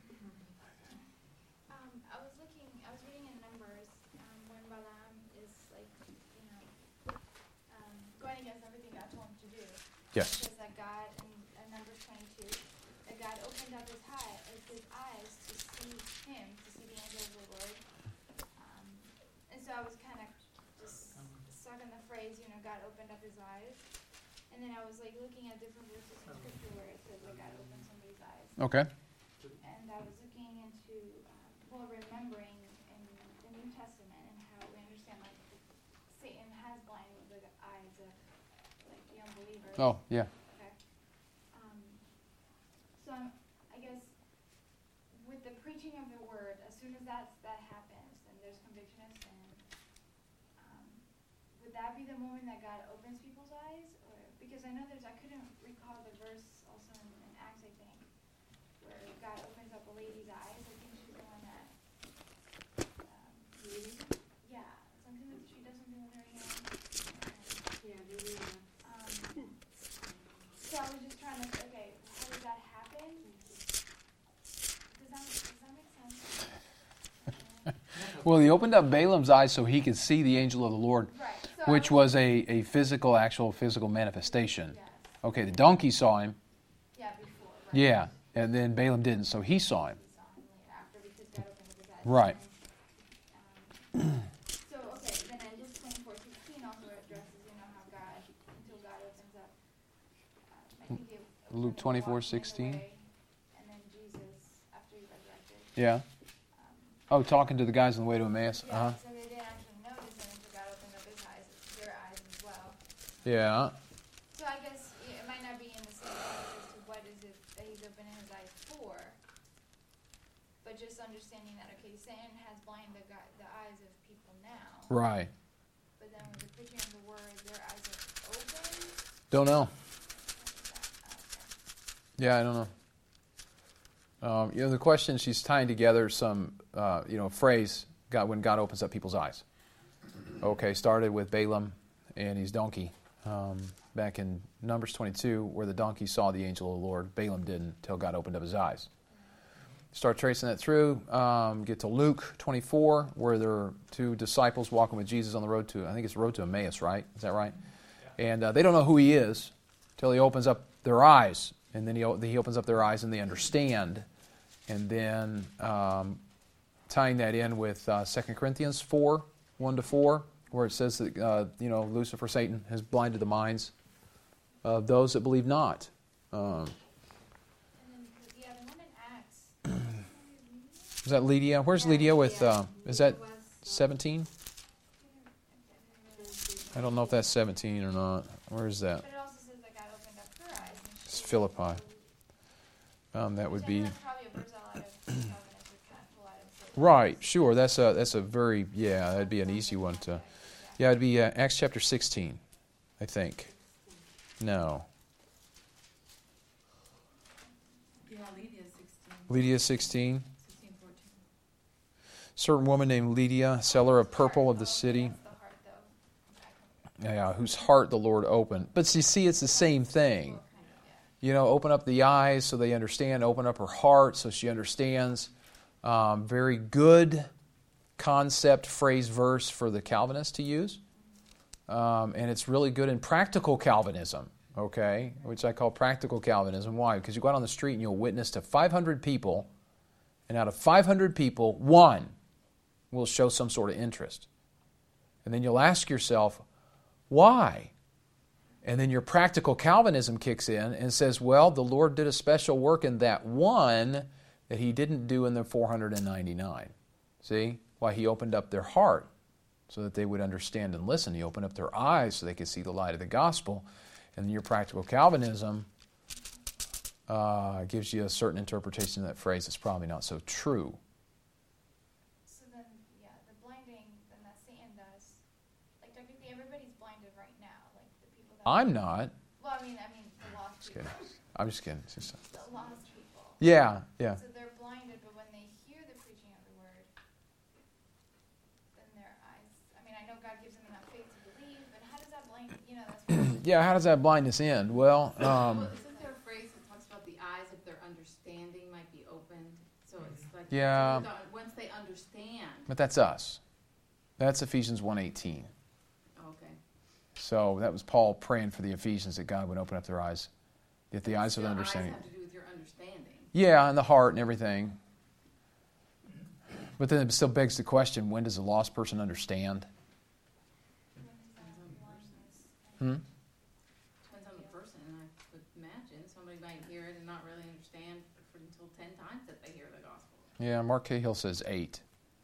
Um, I was looking, I was reading in Numbers, um, when Balaam is like, you know, um, going against everything God told him to do. Yes. It says that God, in, in Numbers twenty-two, that God opened up his, high, his eyes to see him, to see the angel of the Lord. Um, and so I was kind of just stuck on the phrase, you know, God opened up his eyes. And then I was like looking at different verses in Scripture where it says that God opened somebody's eyes. Okay. And I was looking into, um, well, remembering in the New Testament and how we understand, like, Satan has blinded the eyes of, like, the unbelievers. Oh, yeah. Okay. Um, so I'm, I guess, with the preaching of the word, as soon as that, that happens, and there's conviction of sin, um, would that be the moment that God opens people's eyes? Or, because I know there's, I couldn't recall the verse also in, in Acts, I think, where God opens up a lady's eyes. I think she's the one that, um, yeah, something with, she does something with her hand. Yeah, maybe, uh, Um, so I was just trying to, okay, how does that happen? Does that, does that make sense? Well, he opened up Balaam's eyes so he could see the angel of the Lord, Right. So which I, was a, a physical, actual physical manifestation. yes. Okay, the donkey saw him. Yeah, before. Right. Yeah, and then Balaam didn't, so he saw him. We saw him later after because God opened up his eyes. Right. And, um, so, okay, then in Luke twenty-four sixteen also addresses, you know, how God, until God opens up, uh, I think it opens Luke up the twenty-four water, make a sixteen. way, and then Jesus, after he resurrected, Yeah. um, Oh, talking to the guys on the way to Emmaus. yeah, Uh-huh. so they didn't actually notice it until God opened up his eyes, their eyes as well. Yeah. So I guess it might not be in the same sense as to what is it that he's opening his eyes for, but just understanding that, okay, Satan has blinded the, gu- the eyes of people now, Right. but then with the preaching of the word, their eyes are open. Don't know. Okay. Yeah, I don't know. Um, you know, the question, she's tying together some, uh, you know, phrase, God, when God opens up people's eyes. Okay, started with Balaam and his donkey. Um, back in Numbers twenty-two, where the donkey saw the angel of the Lord. Balaam didn't until God opened up his eyes. Start tracing that through. Um, get to Luke twenty-four, where there are two disciples walking with Jesus on the road to, I think it's the road to Emmaus, right? Is that right? And uh, they don't know who he is until he opens up their eyes. And then he, he opens up their eyes and they understand. And then um, tying that in with uh, Second Corinthians four, one to four, where it says that, uh, you know, Lucifer, Satan, has blinded the minds of those that believe not. Um, And then Is that Lydia? Where's Yeah, Lydia with, yeah. uh, is that Was, uh, seventeen? I don't know if that's seventeen or not. Where is that? But it also says that God opened up her eyes. and It's she- Philippi. Um, that would Which I be... know that's probably a verse a lot of Calvinists would kind of pull out and say, Right, sure. That's a, that's a very, yeah, that'd be an easy one to... Yeah, it'd be uh, Acts chapter sixteen, I think. No. Yeah, Lydia sixteen, Lydia sixteen. sixteen, fourteen. Certain woman named Lydia, seller of purple of the Oh, city, that's the heart, though. Okay. yeah, whose heart the Lord opened. But you see, it's the same thing. You know, open up the eyes so they understand. Open up her heart so she understands. Um, very good concept, phrase, verse for the Calvinists to use. Um, and it's really good in practical Calvinism, okay, which I call practical Calvinism. Why? Because you go out on the street and you'll witness to five hundred people, and out of five hundred people, one will show some sort of interest. And then you'll ask yourself, why? And then your practical Calvinism kicks in and says, well, the Lord did a special work in that one that He didn't do in the four hundred ninety-nine. See? Why? He opened up their heart so that they would understand and listen. He opened up their eyes so they could see the light of the gospel. And then your practical Calvinism uh, gives you a certain interpretation of that phrase that's probably not so true. So then, yeah, the blinding, then that Satan does. Like, don't you think everybody's blinded right now? Like, the people that... I'm not. Well, I mean, I mean, the lost Just people. kidding. I'm just kidding. It's just- The lost people. Yeah, yeah. So they're blinded, but when they hear the preaching of the word, then their eyes... I mean, I know God gives them enough faith to believe, but how does that blind... You know, that's... what- Yeah, how does that blindness end? Well, um, Well, isn't there a phrase that talks about the eyes of their understanding might be opened? So it's like Yeah. once they understand. but that's us. That's Ephesians one eighteen. Okay. So that was Paul praying for the Ephesians that God would open up their eyes, that the eyes of Still, their understanding. Eyes have to do with your understanding. Yeah, and the heart and everything. But then it still begs the question, when does a lost person understand? Hmm? Depends on the person. I would imagine somebody might hear it and not really understand for until ten times that they hear the gospel. Yeah, Mark Cahill says eight.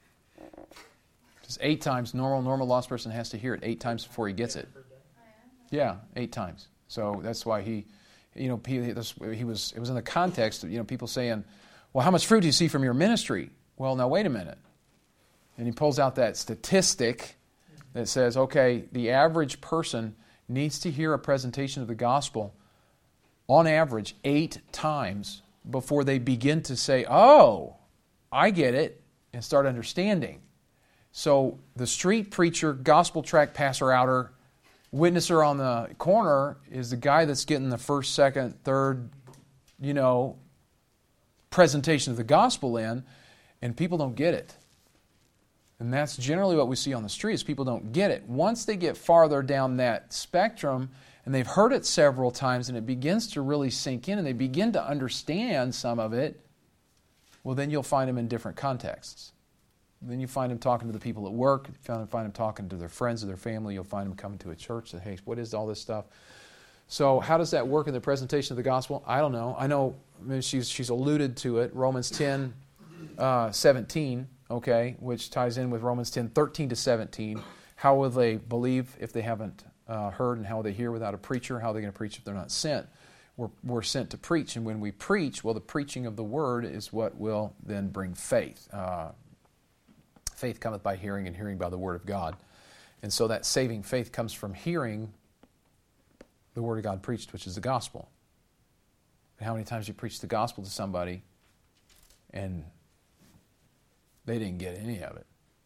Just eight times. Normal, normal lost person has to hear it eight times before he gets it. Yeah, eight times. So that's why he, you know, he, this, he was. It was in the context of, you know, people saying, "Well, how much fruit do you see from your ministry?" Well, now wait a minute. And he pulls out that statistic that says, okay, the average person needs to hear a presentation of the gospel on average eight times before they begin to say, "Oh, I get it," and start understanding. So the street preacher, gospel tract passer outer, witnesser on the corner is the guy that's getting the first, second, third, you know, presentation of the gospel in, and people don't get it. And that's generally what we see on the streets. People don't get it. Once they get farther down that spectrum, and they've heard it several times, and it begins to really sink in, and they begin to understand some of it, well, then you'll find them in different contexts. Then you find them talking to the people at work. You find them talking to their friends or their family. You'll find them coming to a church. Say, hey, what is all this stuff? So how does that work in the presentation of the gospel? I don't know. I know I mean, she's she's alluded to it. Romans ten, uh, seventeen, okay, which ties in with Romans ten, thirteen to seventeen. How will they believe if they haven't uh, heard, and how will they hear without a preacher? How are they going to preach if they're not sent? We're, we're sent to preach, and when we preach, well, the preaching of the word is what will then bring faith. Uh, faith cometh by hearing, and hearing by the word of God. And so that saving faith comes from hearing the word of God preached, which is the gospel. And how many times you preach the gospel to somebody and they didn't get any of it?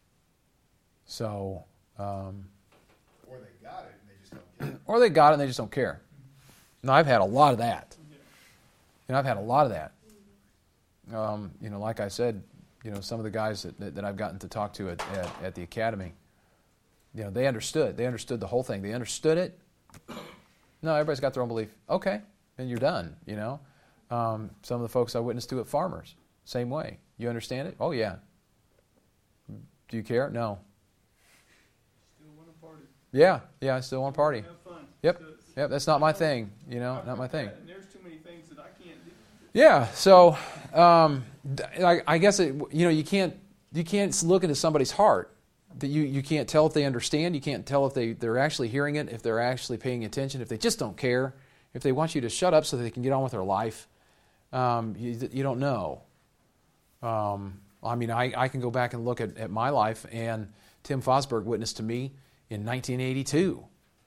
So, um, Or they got it and they just don't get it. or they got it and they just don't care. Now, I've had a lot of that. And I've had a lot of that. Um, you know, like I said, you know, some of the guys that, that, that I've gotten to talk to at, at, at the academy, you know, they understood. They understood the whole thing. They understood it. No, everybody's got their own belief. Okay, then you're done, you know. Um, some of the folks I witnessed to at Farmers, same way. You understand it? Oh, yeah. Do you care? No. Still want to party. Yeah, yeah, I still want to party. Have fun. Yep. Because- Yep, that's not my thing, you know, I've not my heard thing. that, And there's too many things that I can't do. Yeah, so um, I, I guess it, you know you can't you can't look into somebody's heart. That you, you can't tell if they understand. You can't tell if they, they're actually hearing it, if they're actually paying attention, if they just don't care, if they want you to shut up so they can get on with their life. Um, you, you don't know. Um, I mean, I, I can go back and look at, at my life, and Tim Fosberg witnessed to me in nineteen eighty-two.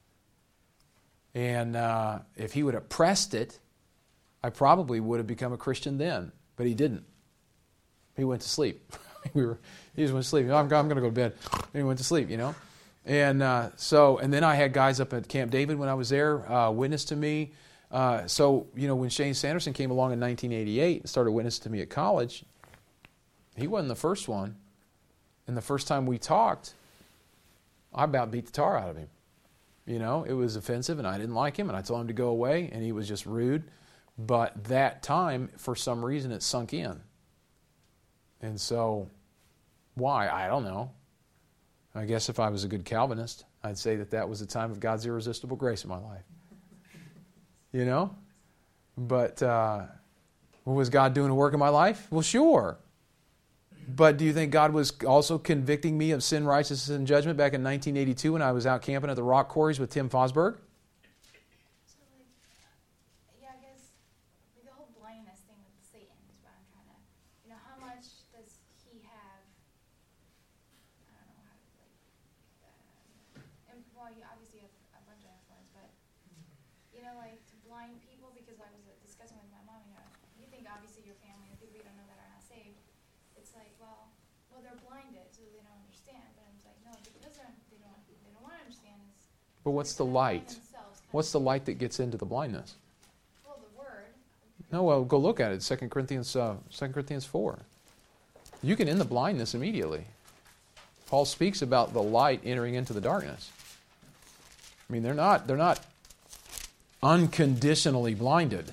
And uh, if he would have pressed it, I probably would have become a Christian then, but he didn't. He went to sleep. we were he just went to sleep. I'm, I'm going to go to bed. And he went to sleep, you know. And uh, so, and then I had guys up at Camp David when I was there uh, witness to me. Uh, so, you know, when Shane Sanderson came along in nineteen eighty-eight and started witnessing to me at college, he wasn't the first one. And the first time we talked, I about beat the tar out of him. You know, it was offensive, and I didn't like him, and I told him to go away, and he was just rude. But that time, for some reason, it sunk in. And so, why? I don't know. I guess if I was a good Calvinist, I'd say that that was the time of God's irresistible grace in my life. You know? But uh, was God doing a work in my life? Well, sure. But do you think God was also convicting me of sin, righteousness, and judgment back in nineteen eighty-two when I was out camping at the rock quarries with Tim Fosberg? So, like, yeah, I guess like the whole blindness thing with Satan is what I'm trying to, you know, how much does he have, I don't know how to, like, uh, and, well, he obviously has a bunch of influence, but, you know, like, to blind people, because I was uh, discussing with my mom, you know, you think obviously your family, the people you don't know that are not saved, it's like, well, well, they're blinded, so they don't understand. But I'm like, no, because they're, they don't, they don't want to understand. Is But what's the they're blind light? themselves, kind What's of. the light that gets into the blindness? Well, the word. No, well, go look at it. Second Corinthians, uh, Second Corinthians four. You can end the blindness immediately. Paul speaks about the light entering into the darkness. I mean, they're not they're not unconditionally blinded.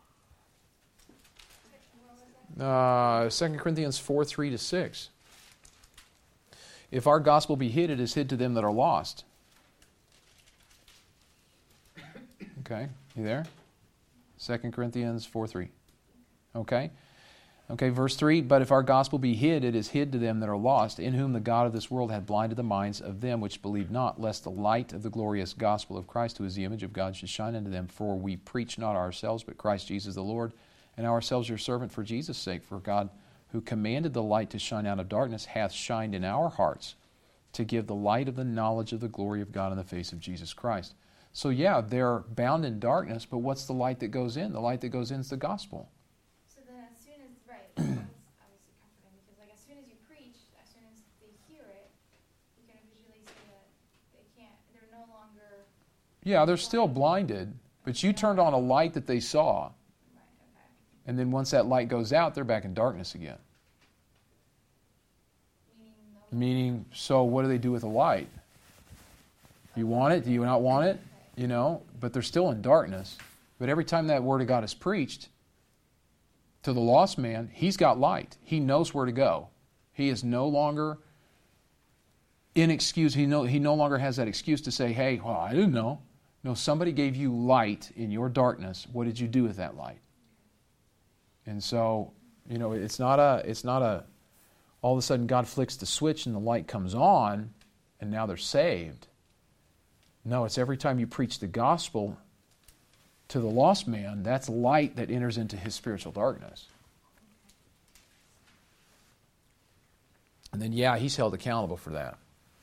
Uh, Second Corinthians four, three to six. If our gospel be hid, it is hid to them that are lost. Okay, you there? Second Corinthians four, three. Okay. Okay, verse three, but if our gospel be hid, it is hid to them that are lost, in whom the God of this world hath blinded the minds of them which believe not, lest the light of the glorious gospel of Christ, who is the image of God, should shine unto them. For we preach not ourselves, but Christ Jesus the Lord, and ourselves your servant for Jesus' sake. For God, who commanded the light to shine out of darkness, hath shined in our hearts to give the light of the knowledge of the glory of God in the face of Jesus Christ. So yeah, they're bound in darkness, but what's the light that goes in? The light that goes in is the gospel. So then as soon as, right, that's obviously comforting, because like as soon as you preach, as soon as they hear it, you can visually see that they can't, they're no longer, Yeah, they're still blinded, but you turned on a light that they saw. right, okay. And then once that light goes out, they're back in darkness again. Meaning no. Meaning, so what do they do with the light? Do you want it? Do you not want it? You know, but they're still in darkness. But every time that word of God is preached to the lost man, he's got light. He knows where to go. He is no longer inexcused. He no, he no longer has that excuse to say, hey, well, I didn't know. No, somebody gave you light in your darkness. What did you do with that light? And so, you know, it's not a, it's not a, all of a sudden God flicks the switch and the light comes on and now they're saved. No, it's every time you preach the gospel to the lost man, that's light that enters into his spiritual darkness. And then, yeah, he's held accountable for that.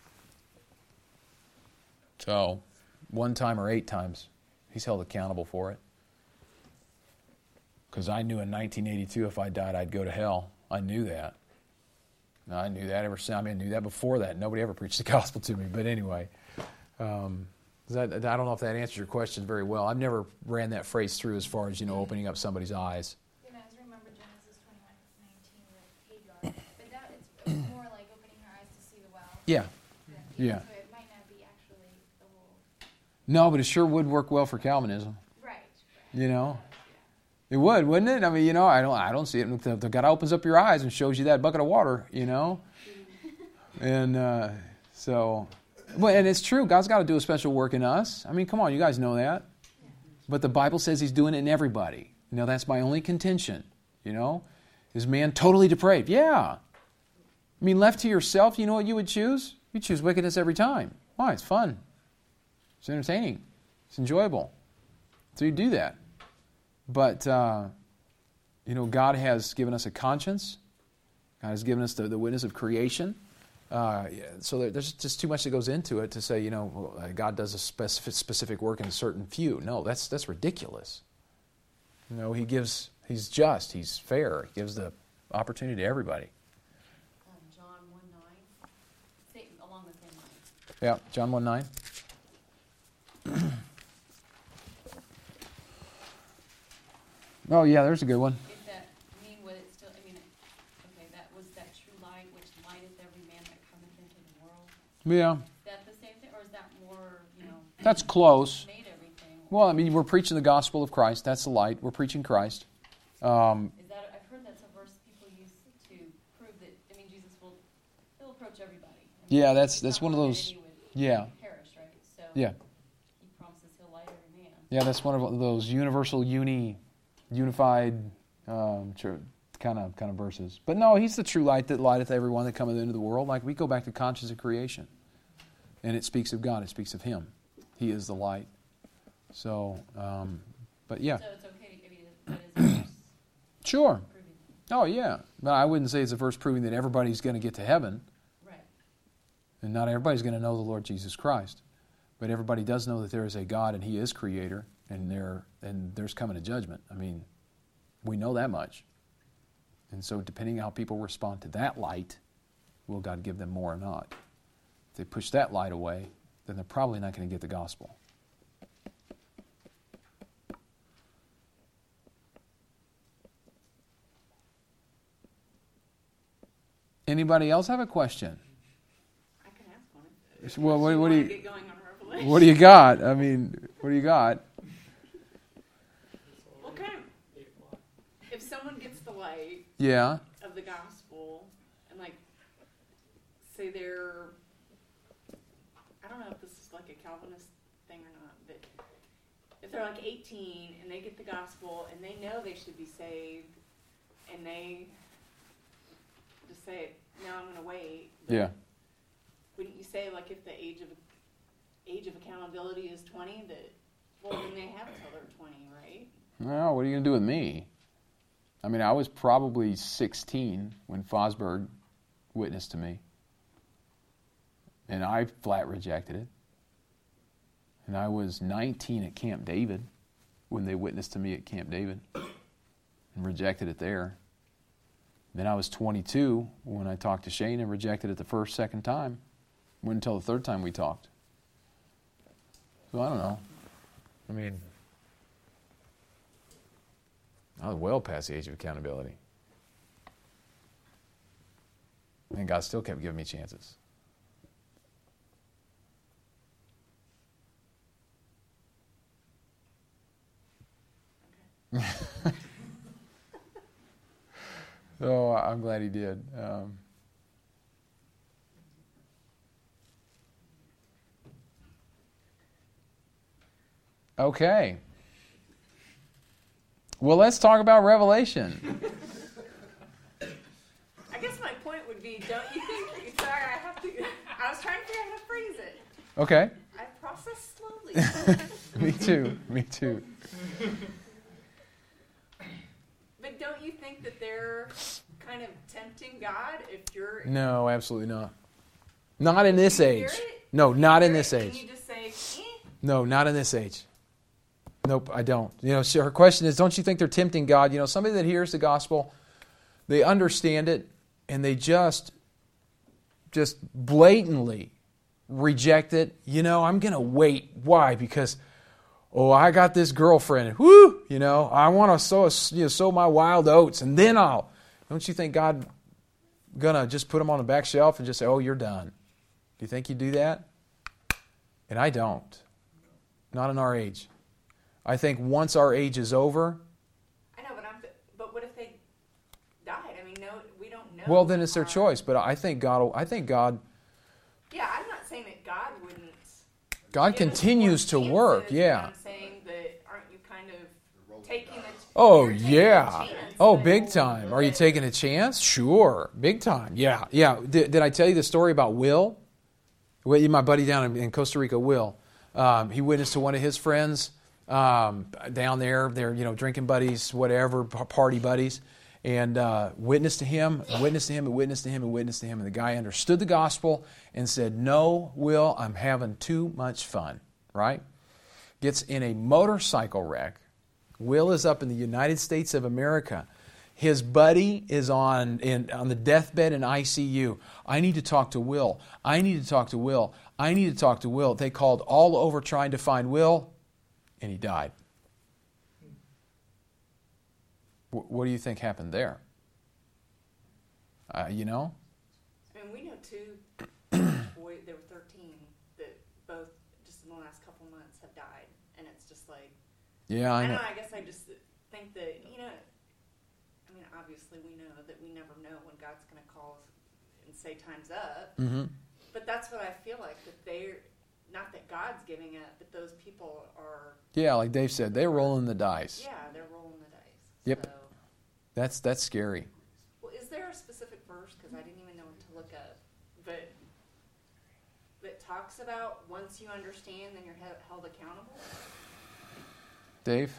So, one time or eight times, he's held accountable for it. Because I knew in nineteen eighty-two if I died, I'd go to hell. I knew that. I knew that ever since. I mean, I knew that before that. Nobody ever preached the gospel to me. But anyway, um, that, I don't know if that answers your question very well. I've never ran that phrase through as far as, you know, opening up somebody's eyes. You know, I just remember Genesis twenty-one nineteen with Hagar. But that, it's more like opening her eyes to see the well. Yeah. than- Yeah. So it might not be actually the whole, No, but it sure would work well for Calvinism. right, right. You know? It would, wouldn't it? I mean, you know, I don't I don't see it. The, the God opens up your eyes and shows you that bucket of water, you know? And uh, so, well, and it's true. God's got to do a special work in us. I mean, come on, you guys know that. But the Bible says He's doing it in everybody. You know, that's my only contention. You know, is man totally depraved? Yeah. I mean, left to yourself, you know what you would choose? You choose wickedness every time. Why? It's fun. It's entertaining. It's enjoyable. So you do that. But, uh, you know, God has given us a conscience. God has given us the, the witness of creation. Uh, so there, there's just too much that goes into it to say, you know, well, God does a specific, specific work in a certain few. No, that's that's ridiculous. You know, He gives, He's just, He's fair. He gives the opportunity to everybody. Um, John one nine, same, along the same lines. Yeah, John one nine. Oh, yeah, there's a good one. Is that mean what it still, I mean, okay, that was that true light which lighteth every man that cometh into the world. Yeah, Is that the same thing, or is that more, you know, that's close. made everything? Well, I mean, we're preaching the gospel of Christ. That's the light. We're preaching Christ. Um, Is that, I've heard that's a verse people use to prove that, I mean, Jesus will, he'll approach everybody. I mean, Yeah, that's- it's that's not one of that those- any would yeah. perish, right? So yeah, he promises he'll light every man. yeah, that's one of those universal, uni, unified um, kind of kind of verses. But no, He's the true light that lighteth everyone that cometh into the world. Like we go back to conscience of creation, and it speaks of God. It speaks of Him. He is the light. So, um, but yeah, So it's okay to give you, that is a verse sure. proving Oh yeah, but I wouldn't say it's a verse proving that everybody's going to get to heaven, that. Right. and not everybody's going to know the Lord Jesus Christ. But everybody does know that there is a God and He is Creator, and there and there's coming a judgment. I mean, we know that much. And so depending on how people respond to that light, will God give them more or not? If they push that light away, then they're probably not going to get the gospel. Anybody else have a question? I can ask one. Well, what, what do wanna you get going on Revelation? what do you got? I mean, what do you got? Well, kind of, if someone gets the light Yeah. of the gospel, and like, say they're, I don't know if this is like a Calvinist thing or not, but if they're like eighteen and they get the gospel and they know they should be saved, and they just say, "No, I'm going to wait." But Yeah. wouldn't you say, like, if the age of age of accountability is twenty, that well, then they have until they're twenty, right? Well, what are you going to do with me? I mean, I was probably sixteen when Fosberg witnessed to me. And I flat rejected it. And I was nineteen at Camp David when they witnessed to me at Camp David and rejected it there. Then I was twenty-two when I talked to Shane and rejected it the first, second time. Went until the third time we talked. So I don't know. I mean, I was well past the age of accountability. And God still kept giving me chances. So I'm glad He did. Um, okay. Well, let's talk about Revelation. I guess my point would be, don't you think? Sorry, I have to. I was trying to figure out how to phrase it. Okay. I process slowly. Me too. Me too. But don't you think that they're kind of tempting God if you're? No, absolutely not. Not in this You age. hear it? No, not in Hear this it, and age. you just say, eh. No, not in this age. Nope, I don't. You know, so her question is, don't you think they're tempting God? You know, somebody that hears the gospel, they understand it, and they just, just blatantly reject it. You know, I'm going to wait. Why? Because, oh, I got this girlfriend. Whoo! You know, I want to sow, you know, sow my wild oats, and then I'll. Don't you think God going to just put them on the back shelf and just say, oh, you're done? Do you think He'd do that? And I don't. Not in our age. I think once our age is over, I know, but I'm. But what if they died? I mean, no, we don't know. well, then it's their our- choice. But I think God. will- I think God. Yeah, I'm not saying that God wouldn't. God give us continues more to chances, work. but Yeah. I'm saying that aren't you kind of taking the? Oh, You're taking a yeah. chance, Oh, but- big time. Are you taking a chance? Sure. Big time. Yeah, yeah. Did, did I tell you the story about Will? Well, my buddy down in, in Costa Rica, Will. Um, he witnessed to one of his friends um, down there. They're, you know, drinking buddies, whatever, p- party buddies. And uh, witnessed to him, witnessed to him, and witnessed to him, and witnessed to him. And the guy understood the gospel and said, no, Will, I'm having too much fun, right? Gets in a motorcycle wreck. Will is up in the United States of America. His buddy is on in, on the deathbed in I C U. I need to talk to Will. I need to talk to Will. I need to talk to Will. They called all over trying to find Will, and he died. W- what do you think happened there? Uh, you know? And we know two boys, they were thirteen, that both just in the last couple months have died. And it's just like, Yeah, I I don't know. know, I guess I just think that, you know, I mean, obviously we know that we never know when God's going to call us and say time's up. Mm-hmm. But that's what I feel like, that they're, not that God's giving up, but those people are, Yeah, like Dave said, they're rolling the dice. yeah, they're rolling the dice. Yep. So, That's that's scary. well, is there a specific verse, because I didn't even know what to look up, but that talks about once you understand, then you're he- held accountable? Dave?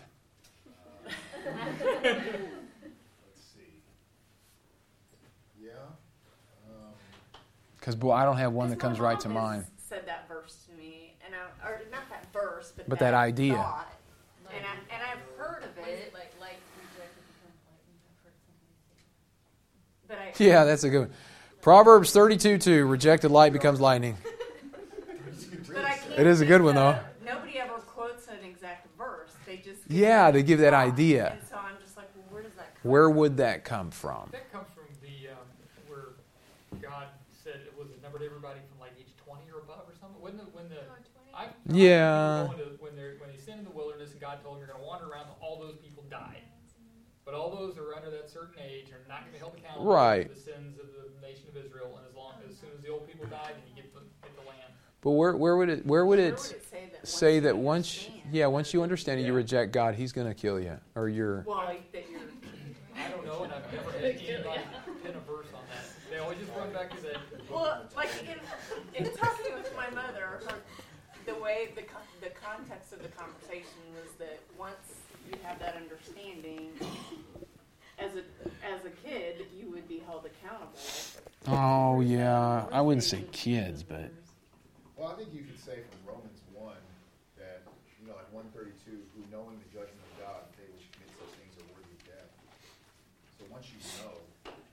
Let's see. Yeah. Um, Because, boy, I don't have one that 'Cause my comes right to mom has mind. Said that verse to me, and I, or not that verse, but, But that idea. thought. And I and I've heard of What is it, it, like light rejected becomes lightning? I've heard somebody say but I Yeah, that's a good one. Proverbs thirty-two two, rejected light becomes lightning. but I can't It is a good think one, though. of- Nobody ever quotes an exact verse. They just give Yeah, that they give that thought. idea. And so I'm just like, well, where does that come Where from? would that come from? That comes from the, um, where God said it was it numbered everybody from like age twenty or above or something. When the, when the, I, Yeah. Going to, when they when they sinned in the wilderness and God told them you're going to wander around, all those people died. But all those who are under that certain age are not going to be held accountable Right. for the sins of the nation of Israel. And as long as soon as the old people die, then you get the, get the land. But where where would it where would Where it would it say that say once that you once understand? yeah once you understand it, you Yeah. reject God, He's going to kill you or you're Well, like that you're. I don't know, and I've never had anybody pin a verse on that. They always just run back to that. Well, like in, in talking with my mother, her, the way the con- the context of the conversation was that once you have that understanding, as a as a kid, you would be held accountable. Oh yeah, I wouldn't say kids, but Well, I think you could say from Romans one that, you know, like one thirty-two, who knowing the judgment of God, they which commit such things are worthy of death. So once you know,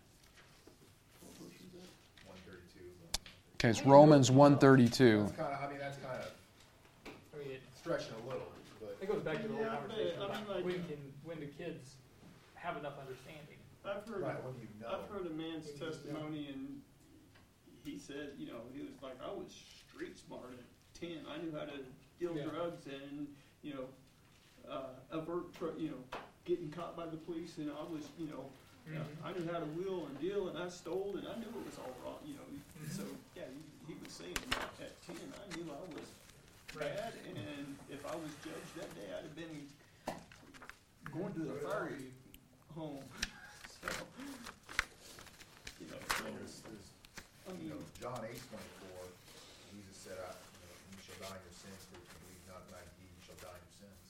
one thirty-two. okay, it's Romans one thirty-two. That's kind of, I mean, that's kind of I mean, it, stretching a little, but it goes back to the whole Yeah, but, conversation I mean, about like- when can when do kids have enough understanding. I've heard, right, when you know. I've heard a man's testimony, and he said, you know, he was like, I was street smart at ten. I knew how to deal Yeah. drugs and, you know, uh, avert, tr- you know, getting caught by the police, and I was, you know, uh, Mhm. I knew how to wheel and deal, and I stole, and I knew it was all wrong, you know. Mhm. So, yeah, he, he was saying that at ten, I knew I was bad, and if I was judged that day, I'd have been going to the fiery home. So, you know, so, And there's, there's, I you know, mean, John eight twenty-four, Jesus said, I, you know, you shall die in your sins, for if you believe not that I am he, you shall die in your sins.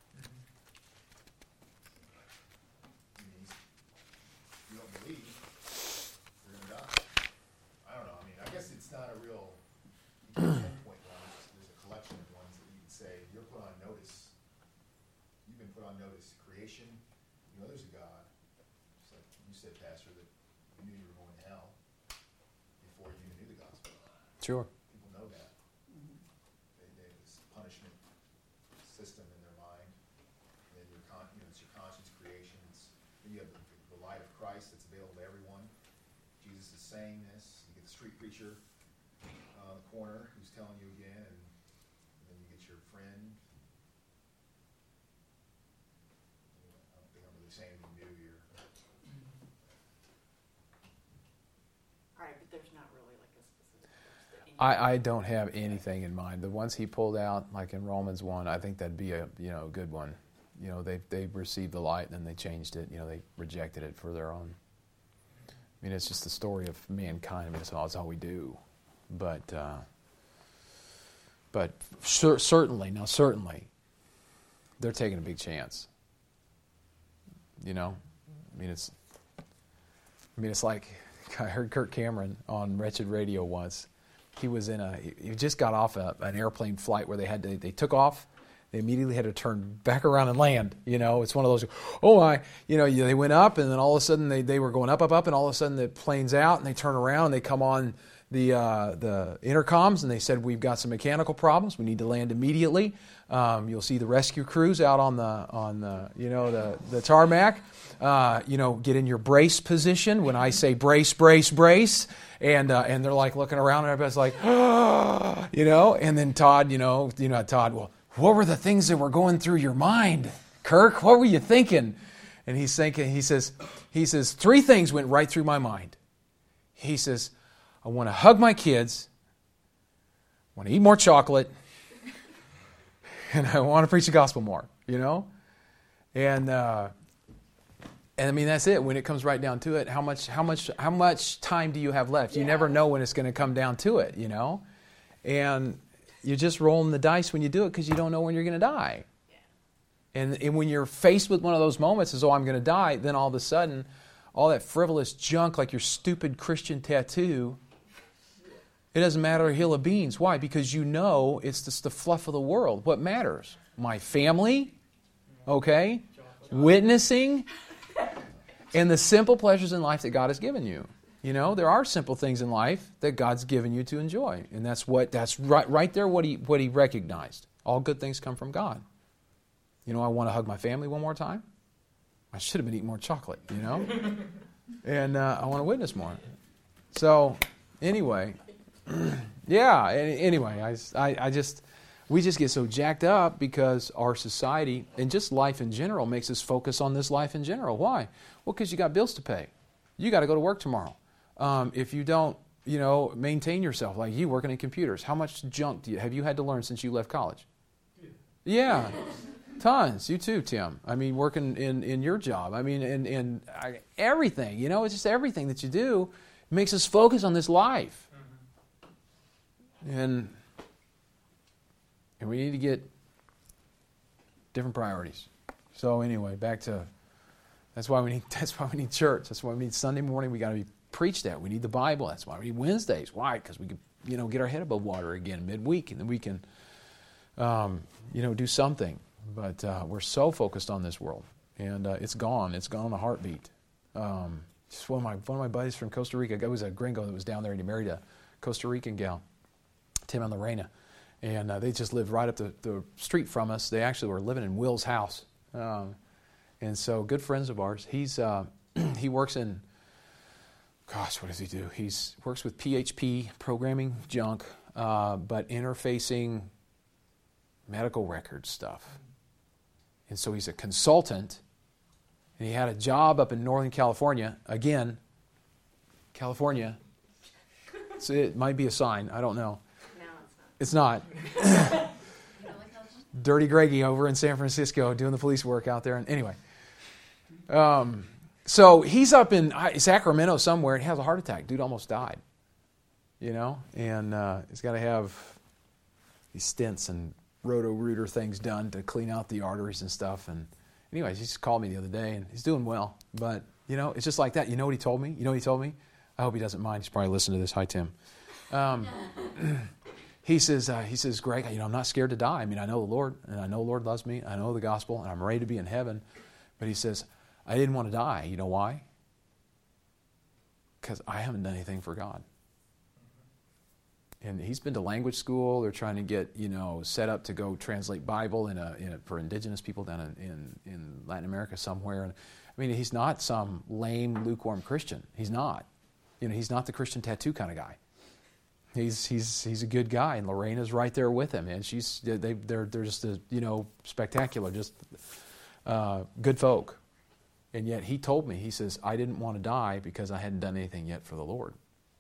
I mean, he's- if you don't believe, you're gonna die. I don't know, I mean, I guess it's not a real, you can't pinpoint one, It's- there's a collection of ones that you can say, you're put on notice, you've been put on notice, creation, you know there's a God. Just like you said, Pastor, that you knew you were going to hell before you even knew the gospel. Sure. People know that. They, they have this punishment system in their mind. And then your con, you know, it's your conscience creations. Then you have the, the light of Christ that's available to everyone. Jesus is saying this. You get the street preacher uh, on the corner who's telling you again, and, and then you get your friend. I don't think I'm really saying anything new here. All right, but there's not really like a specific verse that any- I, I don't have anything in mind. The ones he pulled out, like in Romans one, I think that'd be a you know a good one. you know, they they received the light and then they changed it. You know, they rejected it for their own. I mean, it's just the story of mankind. I mean, that's all, that's all we do. But uh, but cer- certainly, now certainly, they're taking a big chance. You know, I mean, it's. I mean, it's like I heard Kirk Cameron on Wretched Radio once. He was in a. He just got off a, an airplane flight where they had to. They took off. They immediately had to turn back around and land. You know, it's one of those. Oh my! You know, they went up, and then all of a sudden they, they were going up, up, up, and all of a sudden the plane's out, and they turn around, and they come on the uh, the intercoms, and they said, we've got some mechanical problems. We need to land immediately. Um, you'll see the rescue crews out on the on the you know the the tarmac. Uh, you know, get in your brace position. When I say brace, brace, brace, and uh, and they're like looking around, and everybody's like, oh, you know. And then Todd, you know, you know, Todd, well, what were the things that were going through your mind, Kirk? What were you thinking? And he's thinking. He says, he says, three things went right through my mind. He says, I want to hug my kids, I want to eat more chocolate, and I want to preach the gospel more. You know, and. Uh, And I mean, that's it. When it comes right down to it, how much, how much, how much time do you have left? You Yeah. never know when it's going to come down to it, you know. And you're just rolling the dice when you do it because you don't know when you're going to die. Yeah. And, and when you're faced with one of those moments, as oh, I'm going to die, then all of a sudden, all that frivolous junk like your stupid Christian tattoo, it doesn't matter a hill of beans. Why? Because you know it's just the fluff of the world. What matters? My family, okay, witnessing. And the simple pleasures in life that God has given you. You know, there are simple things in life that God's given you to enjoy. And that's what that's right right there what he what he recognized. All good things come from God. You know, I want to hug my family one more time. I should have been eating more chocolate, you know? and uh, I want to witness more. So, anyway, yeah, anyway, I, I, I just we just get so jacked up because our society and just life in general makes us focus on this life in general. Why? Well, because you got bills to pay. You got to go to work tomorrow. Um, if you don't, you know, maintain yourself, like you working in computers, how much junk do you, have you had to learn since you left college? Yeah, tons. You too, Tim. I mean, working in, in your job. I mean, in, in I, everything. You know, it's just everything that you do makes us focus on this life. And and we need to get different priorities. So anyway, back to. That's why we need. That's why we need church. That's why we need Sunday morning. We got to be preached at. We need the Bible. That's why we need Wednesdays. Why? Because we can, you know, get our head above water again midweek, and then we can, um, you know, do something. But uh, we're so focused on this world, and uh, it's gone. It's gone in a heartbeat. Um, just one of my one of my buddies from Costa Rica. It was a gringo that was down there, and he married a Costa Rican gal, Tim and Lorena, and uh, they just lived right up the, the street from us. They actually were living in Will's house. Um, And so, good friends of ours. He's uh, he works in. Gosh, what does he do? He's works with P H P programming junk, uh, but interfacing medical record stuff. And so he's a consultant, and he had a job up in Northern California. Again, California. So it might be a sign. I don't know. No, it's not. It's not. Dirty Greggy over in San Francisco doing the police work out there. And anyway. Um, so he's up in Sacramento somewhere and he has a heart attack. Dude almost died, you know, and uh, he's got to have these stents and roto-rooter things done to clean out the arteries and stuff. And anyways, he just called me the other day and he's doing well. But, you know, it's just like that. You know what he told me? You know what he told me? I hope he doesn't mind. He's probably listening to this. Hi, Tim. Um, he says, uh, he says, Greg, you know, I'm not scared to die. I mean, I know the Lord and I know the Lord loves me. I know the gospel and I'm ready to be in heaven. But he says, I didn't want to die. You know why? Because I haven't done anything for God. And he's been to language school. They're trying to get, you know, set up to go translate Bible in a, in a, for indigenous people down in, in, in Latin America somewhere. And I mean, he's not some lame, lukewarm Christian. He's not. You know, he's not the Christian tattoo kind of guy. He's he's he's a good guy, and Lorena's right there with him, and she's they they're they're just a, you know, spectacular, just uh, good folk. And yet he told me, he says, I didn't want to die because I hadn't done anything yet for the Lord.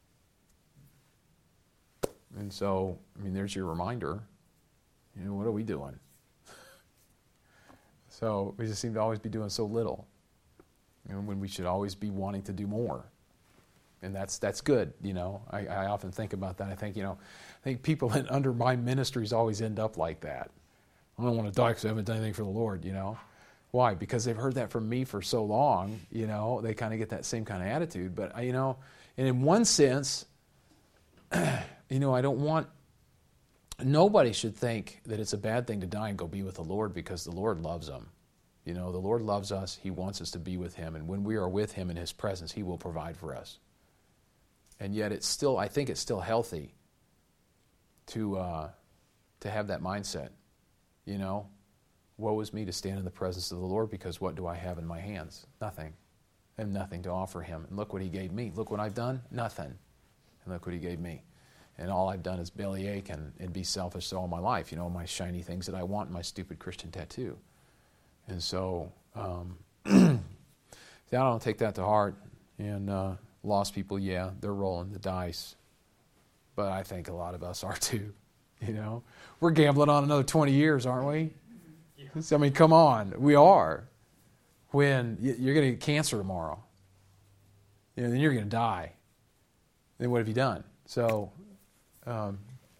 And so, I mean, there's your reminder. You know, what are we doing? So we just seem to always be doing so little, you know, when we should always be wanting to do more. And that's that's good, you know. I, I often think about that. I think, you know, I think people in under my ministries always end up like that. I don't want to die because I haven't done anything for the Lord, you know. Why? Because they've heard that from me for so long, you know. They kind of get that same kind of attitude. But, you know, and in one sense, you know, I don't want, nobody should think that it's a bad thing to die and go be with the Lord because the Lord loves them. You know, the Lord loves us. He wants us to be with Him. And when we are with Him in His presence, He will provide for us. And yet it's still, I think it's still healthy to uh, to have that mindset. You know, woe is me to stand in the presence of the Lord because what do I have in my hands? Nothing. I have nothing to offer Him. And look what He gave me. Look what I've done. Nothing. And look what He gave me. And all I've done is bellyache and, and be selfish all my life. You know, my shiny things that I want and my stupid Christian tattoo. And so, um, I don't take that to heart. And uh, lost people, yeah, they're rolling the dice. But I think a lot of us are too. You know, we're gambling on another twenty years, aren't we? Yeah. I mean, come on, we are. When you're going to get cancer tomorrow, you know, then you're going to die. Then what have you done? So, um,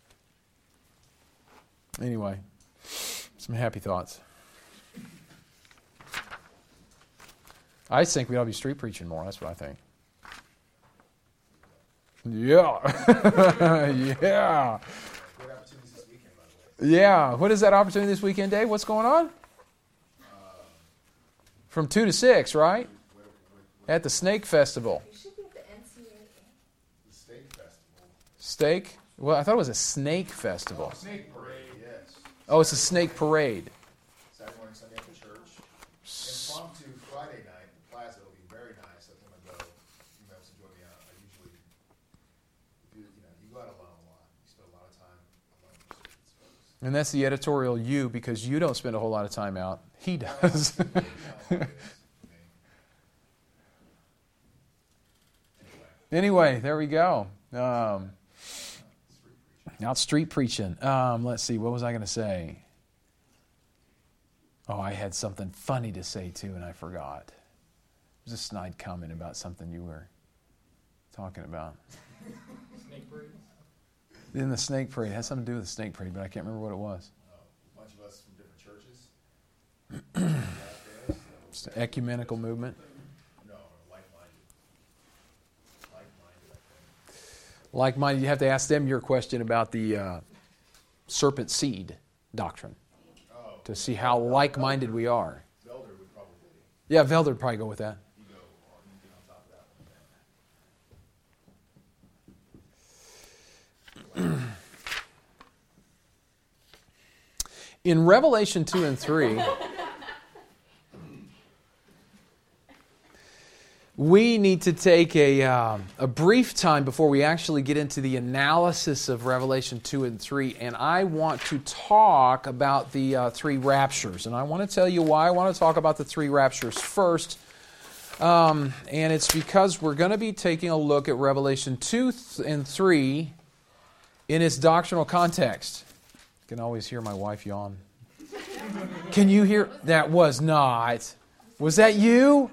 anyway, some happy thoughts. I think we ought to be street preaching more. That's what I think. Yeah. Yeah. Great opportunities this weekend, by the way. Yeah. What is that opportunity this weekend, Dave? What's going on? From two to six, right? At the Snake Festival. You should be at the N C A A. The Steak Festival. Steak? Well, I thought it was a snake festival. Oh, snake parade, yes. Oh, it's a snake parade. Saturday morning, Sunday after church. Impromptu Friday night, the plaza will be very nice. I think I'm going to go. You guys enjoy me out. I usually, if you, you know, you go out alone a lot. You spend a lot of time alone with these folks. And that's the editorial you, because you don't spend a whole lot of time out. He does. Anyway, there we go. Um, out street preaching. Um, let's see, what was I going to say? Oh, I had something funny to say too, and I forgot. It was a snide comment about something you were talking about. Snake parade? In the snake parade. It had something to do with the snake parade, but I can't remember what it was. Oh, a bunch of us from different churches. It's the ecumenical movement. No, like-minded. Like-minded, I think. Like-minded, you have to ask them your question about the uh, serpent seed doctrine Oh, to see how like-minded we are. Velder would probably. Yeah, Velder would probably go with that. You go on, you get on top of that one. In Revelation two and three, we need to take a, uh, a brief time before we actually get into the analysis of Revelation two and three, and I want to talk about the uh, three raptures. And I want to tell you why I want to talk about the three raptures first. Um, and it's because we're going to be taking a look at Revelation two and three in its doctrinal context. I can always hear my wife yawn. Can you hear? That was not. Was that you?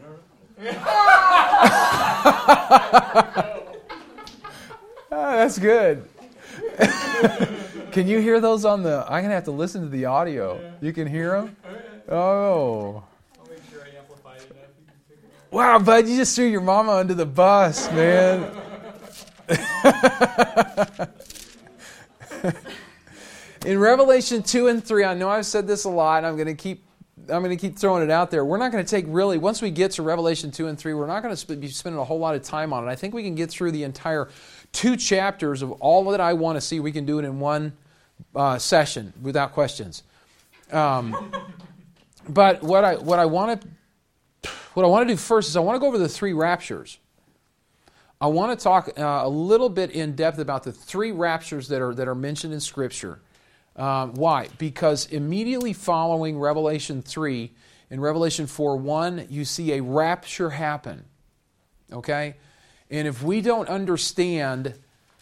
Oh, that's good. Can you hear those on the... I'm going to have to listen to the audio. You can hear them? Oh. I'll make sure I amplify it enough. You can figure it out. Wow, bud, you just threw your mama under the bus, man. In Revelation two and three, I know I've said this a lot, and I'm going to keep I'm going to keep throwing it out there. We're not going to take really, once we get to Revelation two and three, we're not going to be spending a whole lot of time on it. I think we can get through the entire two chapters of all that I want to see. We can do it in one uh, session without questions. Um, but what I what I want to what I want to do first is I want to go over the three raptures. I want to talk uh, a little bit in depth about the three raptures that are that are mentioned in Scripture. Um, why? Because immediately following Revelation three, in Revelation four one, you see a rapture happen. Okay? And if we don't understand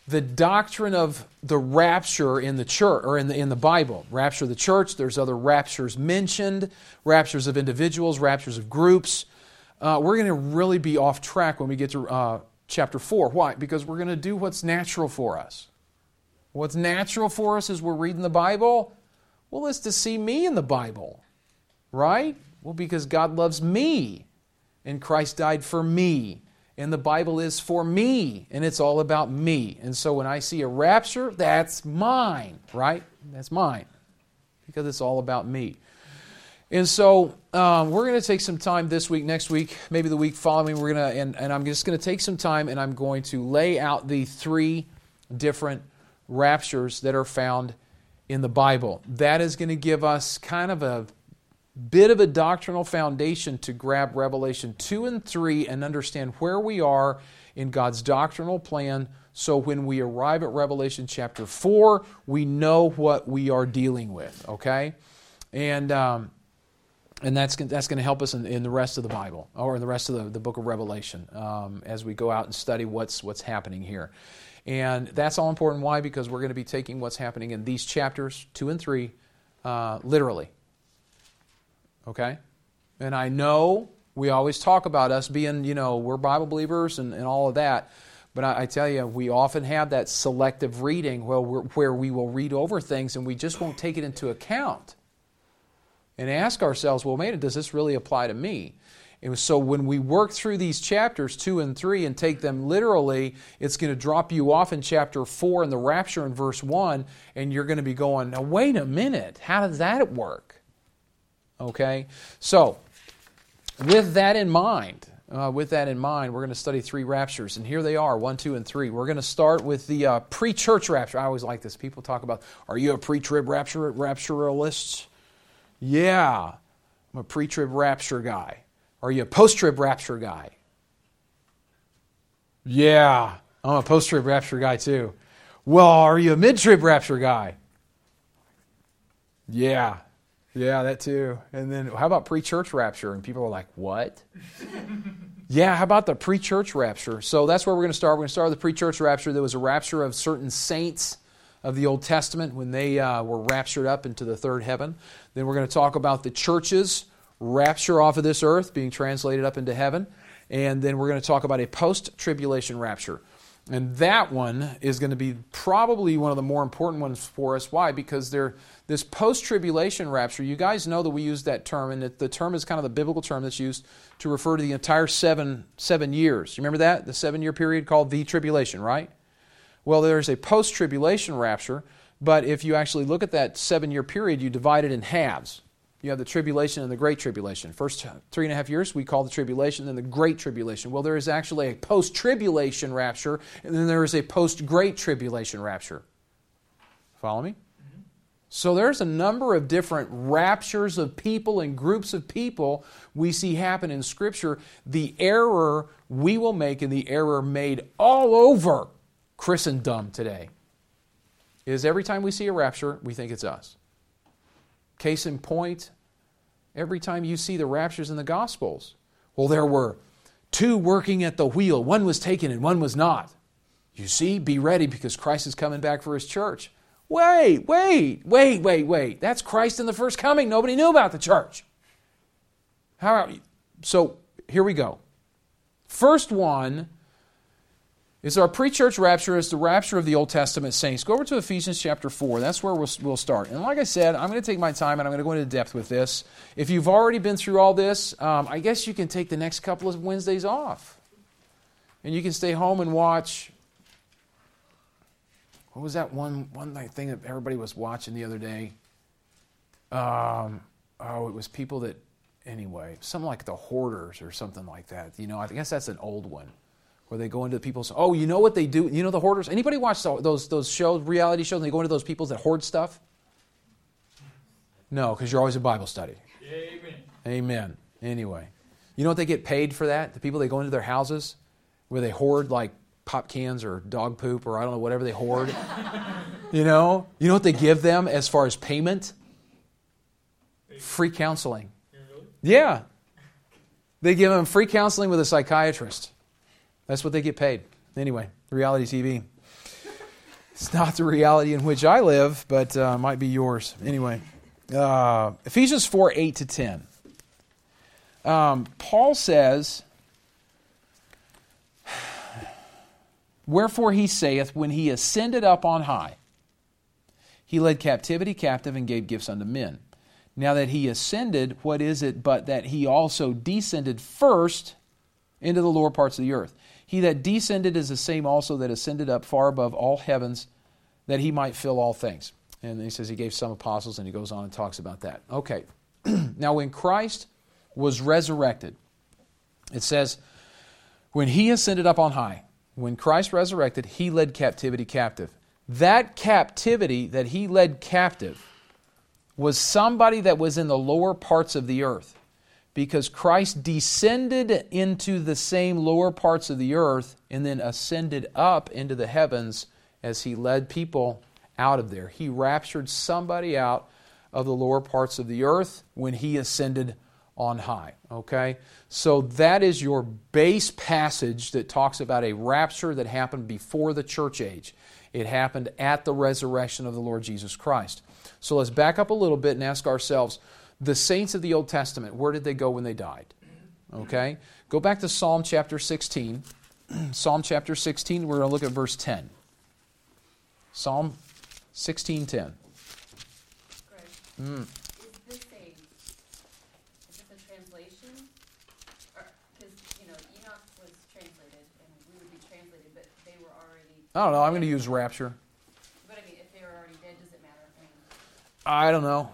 the doctrine of the rapture in the church or in the in the Bible. Rapture of the church, there's other raptures mentioned, raptures of individuals, raptures of groups. Uh, we're going to really be off track when we get to uh, chapter four. Why? Because we're going to do what's natural for us. What's natural for us as we're reading the Bible? Well, it's to see me in the Bible. Right? Well, because God loves me, and Christ died for me. And the Bible is for me, and it's all about me. And so when I see a rapture, that's mine, right? That's mine, because it's all about me. And so um, we're going to take some time this week, next week, maybe the week following. We're going to, and, and I'm just going to take some time, and I'm going to lay out the three different raptures that are found in the Bible. That is going to give us kind of a bit of a doctrinal foundation to grab Revelation two and three and understand where we are in God's doctrinal plan, so when we arrive at Revelation chapter four, we know what we are dealing with, okay? And um, and that's, that's going to help us in, in the rest of the Bible, or in the rest of the, the book of Revelation, um, as we go out and study what's what's happening here. And that's all important. Why? Because we're going to be taking what's happening in these chapters, two and three, uh, literally. Okay? And I know we always talk about us being, you know, we're Bible believers and, and all of that. But I, I tell you, we often have that selective reading where, we're, where we will read over things and we just won't take it into account. And ask ourselves, well, man, does this really apply to me? And so when we work through these chapters, two and three, and take them literally, it's going to drop you off in chapter four in the rapture in verse one, and you're going to be going, now wait a minute, how does that work? Okay, so with that in mind, uh, with that in mind, we're going to study three raptures, and here they are, one, two, and three. We're going to start with the uh, pre-church rapture. I always like this. People talk about, are you a pre-trib rapture rapturalist? Yeah, I'm a pre-trib rapture guy. Are you a post-trib rapture guy? Yeah, I'm a post-trib rapture guy too. Well, are you a mid-trib rapture guy? Yeah. Yeah, that too. And then how about pre-church rapture? And people are like, what? Yeah, how about the pre-church rapture? So that's where we're going to start. We're going to start with the pre-church rapture. There was a rapture of certain saints of the Old Testament when they uh, were raptured up into the third heaven. Then we're going to talk about the church's rapture off of this earth, being translated up into heaven. And then we're going to talk about a post-tribulation rapture. And that one is going to be probably one of the more important ones for us. Why? Because they're, this post-tribulation rapture, you guys know that we use that term, and it, the term is kind of the biblical term that's used to refer to the entire seven, seven years. You remember that? The seven-year period called the tribulation, right? Well, there's a post-tribulation rapture, but if you actually look at that seven-year period, you divide it in halves. You have the tribulation and the great tribulation. First three and a half years we call the tribulation, then the great tribulation. Well, there is actually a post-tribulation rapture, and then there is a post-great tribulation rapture. Follow me? Mm-hmm. So there's a number of different raptures of people and groups of people we see happen in Scripture. The error we will make, and the error made all over Christendom today, is every time we see a rapture, we think it's us. Case in point, every time you see the raptures in the Gospels, well, there were two working at the wheel. One was taken and one was not. You see, be ready because Christ is coming back for His church. Wait, wait, wait, wait, wait. That's Christ in the first coming. Nobody knew about the church. How? So here we go. First one is our pre-church rapture, is the rapture of the Old Testament saints. Go over to Ephesians chapter four. That's where we'll, we'll start. And like I said, I'm going to take my time and I'm going to go into depth with this. If you've already been through all this, um, I guess you can take the next couple of Wednesdays off. And you can stay home and watch. What was that one, one thing that everybody was watching the other day? Um, oh, it was people that, anyway, something like The Hoarders or something like that. You know, I guess that's an old one. Where they go into people's, oh, you know what they do? You know the hoarders? Anybody watch those those shows, reality shows, and they go into those people that hoard stuff? No, because you're always in Bible study. Amen. Amen. Anyway. You know what they get paid for that? The people that go into their houses where they hoard like pop cans or dog poop or I don't know, whatever they hoard. You know? You know what they give them as far as payment? Free counseling. Yeah. They give them free counseling with a psychiatrist. That's what they get paid. Anyway, reality T V. It's not the reality in which I live, but uh, might be yours. Anyway, uh, Ephesians four, eight to ten. Um, Paul says, wherefore he saith, when he ascended up on high, he led captivity captive and gave gifts unto men. Now that he ascended, what is it but that he also descended first into the lower parts of the earth? He that descended is the same also that ascended up far above all heavens, that he might fill all things. And he says he gave some apostles, and he goes on and talks about that. Okay. Now when Christ was resurrected, it says, when he ascended up on high, when Christ resurrected, he led captivity captive. That captivity that he led captive was somebody that was in the lower parts of the earth, because Christ descended into the same lower parts of the earth and then ascended up into the heavens as he led people out of there. He raptured somebody out of the lower parts of the earth when he ascended on high. Okay? So that is your base passage that talks about a rapture that happened before the church age. It happened at the resurrection of the Lord Jesus Christ. So let's back up a little bit and ask ourselves, the saints of the Old Testament, where did they go when they died? Okay? Go back to Psalm chapter sixteen. Psalm chapter sixteen, we're going to look at verse ten. Psalm sixteen ten. Greg, Mm. is this a, is this a translation? Because, you know, Enoch was translated, and we would be translated, but they were already... I don't know. I'm going to use rapture. But, I mean, if they were already dead, does it matter? I mean, I don't know.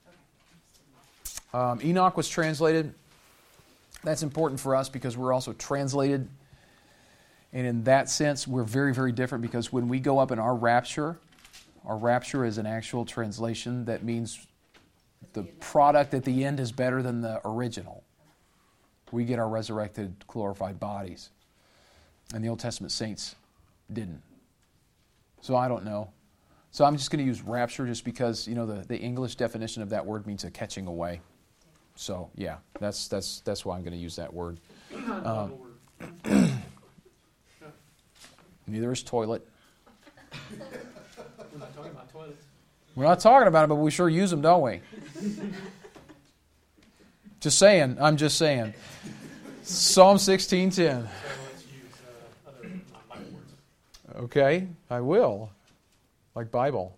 okay. Um, Enoch was translated. That's important for us because we're also translated. And in that sense, we're very, very different, because when we go up in our rapture, our rapture is an actual translation. That means the product at the end is better than the original. We get our resurrected, glorified bodies. And the Old Testament saints didn't. So I don't know. So I'm just going to use rapture just because, you know, the, the English definition of that word means a catching away. So, yeah, that's that's that's why I'm going to use that word. Um, neither is toilet. We're not talking about toilets. We're not talking about it, but we sure use them, don't we? Just saying. I'm just saying. Psalm sixteen ten. So let's use uh, other non-Bible words. Okay, I will. Like Bible.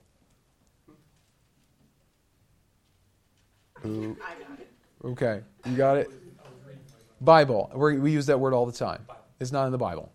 Ooh. I got it. Okay, you got it? I was reading my Bible. We're, we use that word all the time. It's not in the Bible.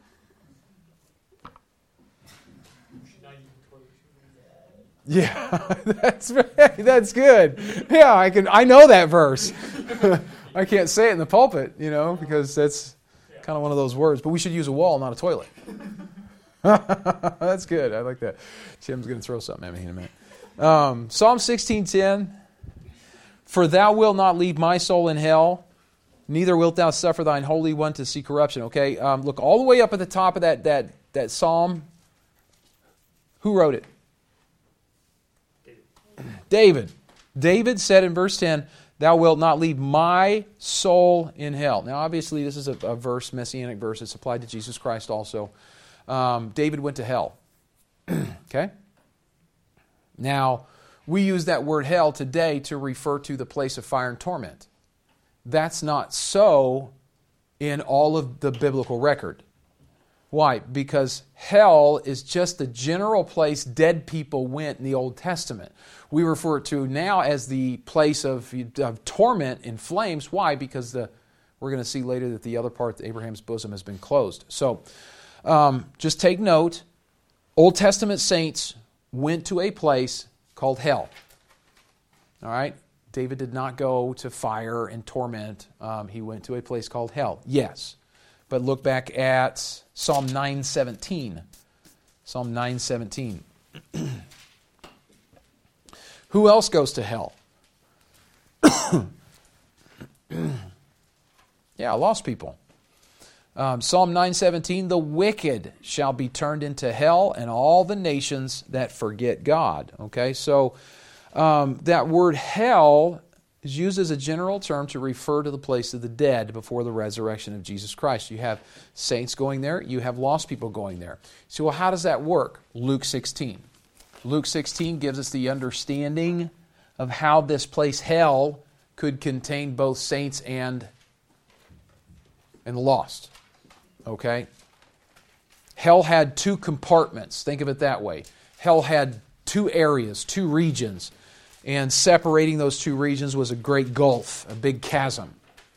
Not using toilet. Yeah, that's that's good. Yeah, I can. I know that verse. I can't say it in the pulpit, you know, because that's kind of one of those words. But we should use a wall, not a toilet. That's good. I like that. Tim's going to throw something at me in a minute. Um, Psalm sixteen ten. For thou wilt not leave my soul in hell, neither wilt thou suffer thine Holy One to see corruption. Okay, um, look all the way up at the top of that that that psalm. Who wrote it? David. David said in verse ten, thou wilt not leave my soul in hell. Now, obviously, this is a, a verse, messianic verse. It's applied to Jesus Christ also. Um, David went to hell. Okay? Now, we use that word hell today to refer to the place of fire and torment. That's not so in all of the biblical record. Why? Because hell is just the general place dead people went in the Old Testament. We refer to now as the place of, of torment in flames. Why? Because the we're going to see later that the other part, Abraham's bosom, has been closed. So um, just take note, Old Testament saints went to a place called hell. All right? David did not go to fire and torment. Um, he went to a place called hell. Yes. But look back at Psalm nine seventeen. Psalm nine seventeen. Who else goes to hell? Yeah, lost people. Um, Psalm nine seventeen, the wicked shall be turned into hell, and all the nations that forget God. Okay, so um, that word hell is used as a general term to refer to the place of the dead before the resurrection of Jesus Christ. You have saints going there. You have lost people going there. So, well, how does that work? Luke sixteen. Luke sixteen gives us the understanding of how this place, hell, could contain both saints and, and the lost. Okay? Hell had two compartments. Think of it that way. Hell had two areas, two regions. And separating those two regions was a great gulf, a big chasm.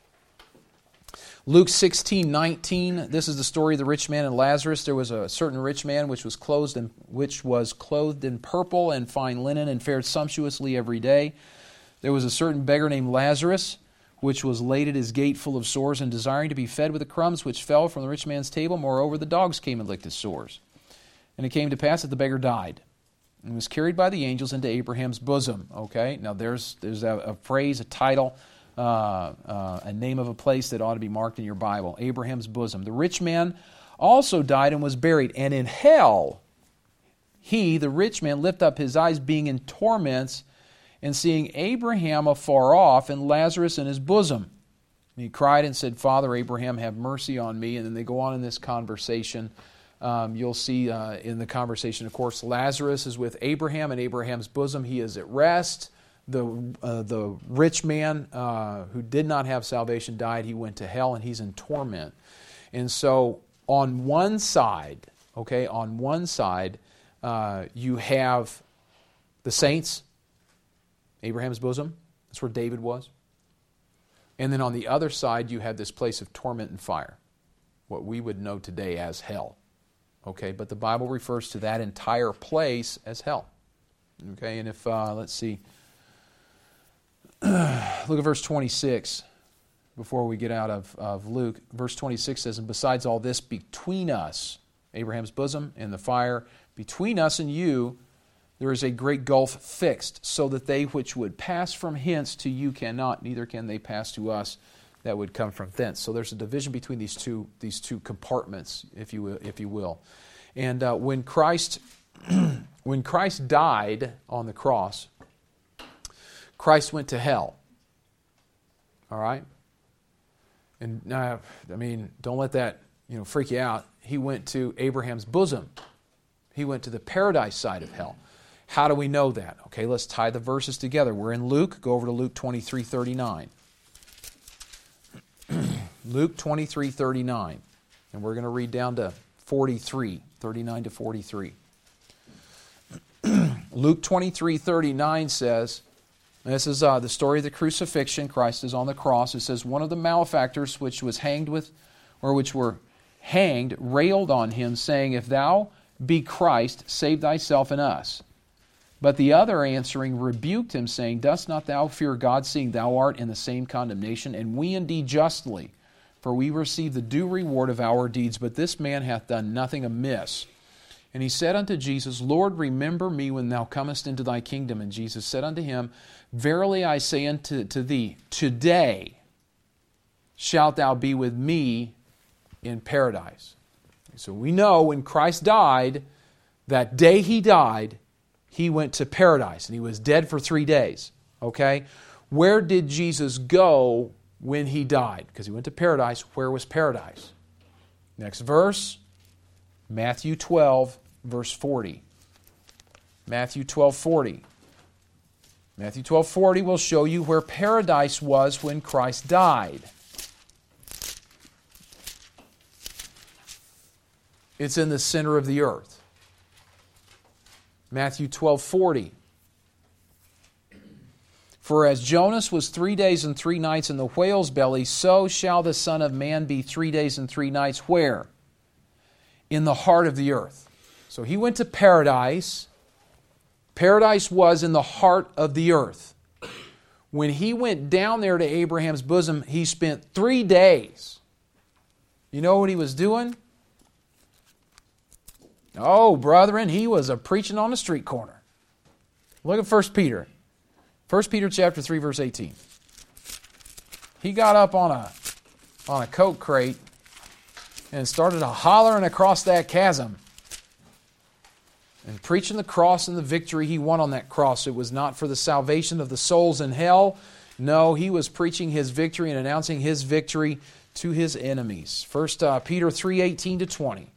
Luke sixteen nineteen, this is the story of the rich man and Lazarus. There was a certain rich man which was clothed in, which was clothed in purple and fine linen and fared sumptuously every day. There was a certain beggar named Lazarus, which was laid at his gate full of sores and desiring to be fed with the crumbs which fell from the rich man's table. Moreover, the dogs came and licked his sores. And it came to pass that the beggar died and was carried by the angels into Abraham's bosom. Okay, now there's there's a, a phrase, a title, uh, uh, a name of a place that ought to be marked in your Bible. Abraham's bosom. The rich man also died and was buried. And in hell, he, the rich man, lift up his eyes, being in torments, and seeing Abraham afar off and Lazarus in his bosom. And he cried and said, Father Abraham, have mercy on me. And then they go on in this conversation. Um, you'll see uh, in the conversation, of course, Lazarus is with Abraham in Abraham's bosom. He is at rest. The uh, the rich man uh, who did not have salvation died. He went to hell and he's in torment. And so on one side, okay, on one side, uh, you have the saints, Abraham's bosom. That's where David was. And then on the other side, you have this place of torment and fire, what we would know today as hell. Okay, but the Bible refers to that entire place as hell. Okay, and if, uh, let's see, look at verse twenty-six before we get out of, of Luke. Verse twenty-six says, and besides all this, between us, Abraham's bosom and the fire, between us and you, there is a great gulf fixed, so that they which would pass from hence to you cannot, neither can they pass to us that would come from thence. So there's a division between these two these two compartments, if you will. If you will. And uh, when Christ when Christ died on the cross, Christ went to hell. All right? And uh, I mean, don't let that you know freak you out. He went to Abraham's bosom. He went to the paradise side of hell. How do we know that? Okay, let's tie the verses together. We're in Luke. Go over to Luke twenty-three thirty-nine. Luke twenty-three thirty-nine. And we're going to read down to forty-three, thirty-nine to forty-three. Luke twenty-three thirty-nine says, this is uh, the story of the crucifixion. Christ is on the cross. It says, one of the malefactors which was hanged with, or which were hanged, railed on him, saying, if thou be Christ, save thyself and us. But the other answering rebuked him, saying, dost not thou fear God, seeing thou art in the same condemnation? And we indeed justly, for we receive the due reward of our deeds, but this man hath done nothing amiss. And he said unto Jesus, Lord, remember me when thou comest into thy kingdom. And Jesus said unto him, verily I say unto to thee, today shalt thou be with me in paradise. So we know when Christ died, that day he died, he went to paradise, and he was dead for three days. Okay? Where did Jesus go when he died? Because he went to paradise. Where was paradise? Next verse, Matthew twelve, verse forty. Matthew twelve, forty. Matthew twelve, forty will show you where paradise was when Christ died. It's in the center of the earth. Matthew twelve, forty. For as Jonas was three days and three nights in the whale's belly, so shall the Son of Man be three days and three nights where? In the heart of the earth. So he went to paradise. Paradise was in the heart of the earth. When he went down there to Abraham's bosom, he spent three days. You know what he was doing? Oh, brethren, he was a preaching on the street corner. Look at First Peter. First Peter chapter three, verse eighteen. He got up on a, on a Coke crate and started a hollering across that chasm and preaching the cross and the victory he won on that cross. It was not for the salvation of the souls in hell. No, he was preaching his victory and announcing his victory to his enemies. First uh, Peter three eighteen to twenty.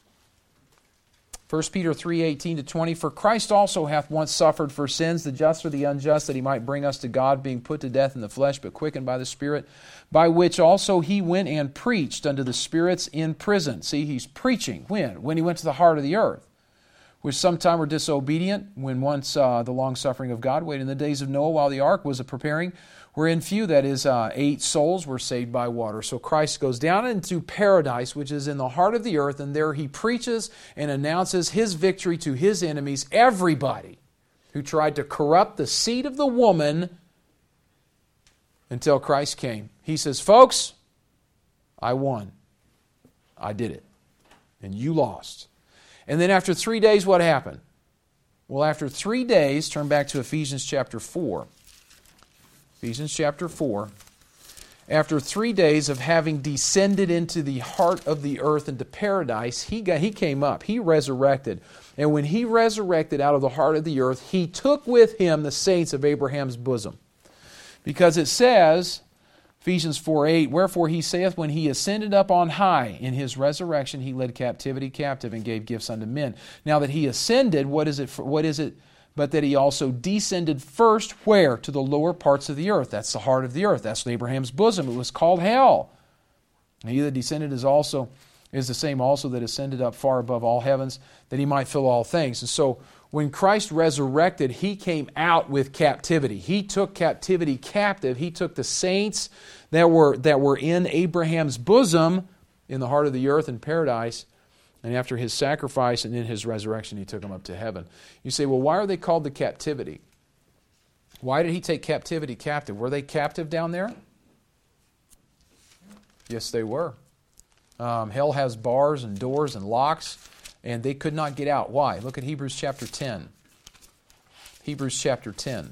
First Peter three eighteen to twenty. For Christ also hath once suffered for sins, the just for the unjust, that he might bring us to God, being put to death in the flesh, but quickened by the Spirit, by which also he went and preached unto the spirits in prison. See, he's preaching. When? When he went to the heart of the earth, which sometime were disobedient, when once uh, the long-suffering of God waited in the days of Noah while the ark was a preparing, wherein few, that is, uh, eight souls were saved by water. So Christ goes down into paradise, which is in the heart of the earth, and there he preaches and announces his victory to his enemies, everybody who tried to corrupt the seed of the woman until Christ came. He says, folks, I won. I did it. And you lost. And then after three days, what happened? Well, after three days, turn back to Ephesians chapter four. Ephesians chapter four. After three days of having descended into the heart of the earth, into paradise, he got, he came up. He resurrected. And when he resurrected out of the heart of the earth, he took with him the saints of Abraham's bosom. Because it says, Ephesians four eight, wherefore he saith, when he ascended up on high, in his resurrection he led captivity captive and gave gifts unto men. Now that he ascended, what is it? For, what is it? But that he also descended first, where? To the lower parts of the earth. That's the heart of the earth. That's Abraham's bosom. It was called hell. And he that descended is also is the same also that ascended up far above all heavens, that he might fill all things. And so when Christ resurrected, he came out with captivity. He took captivity captive. He took the saints that were that were in Abraham's bosom, in the heart of the earth in paradise, and after his sacrifice and in his resurrection, he took them up to heaven. You say, well, why are they called the captivity? Why did he take captivity captive? Were they captive down there? Yes, they were. Um, hell has bars and doors and locks, and they could not get out. Why? Look at Hebrews chapter ten. Hebrews chapter ten.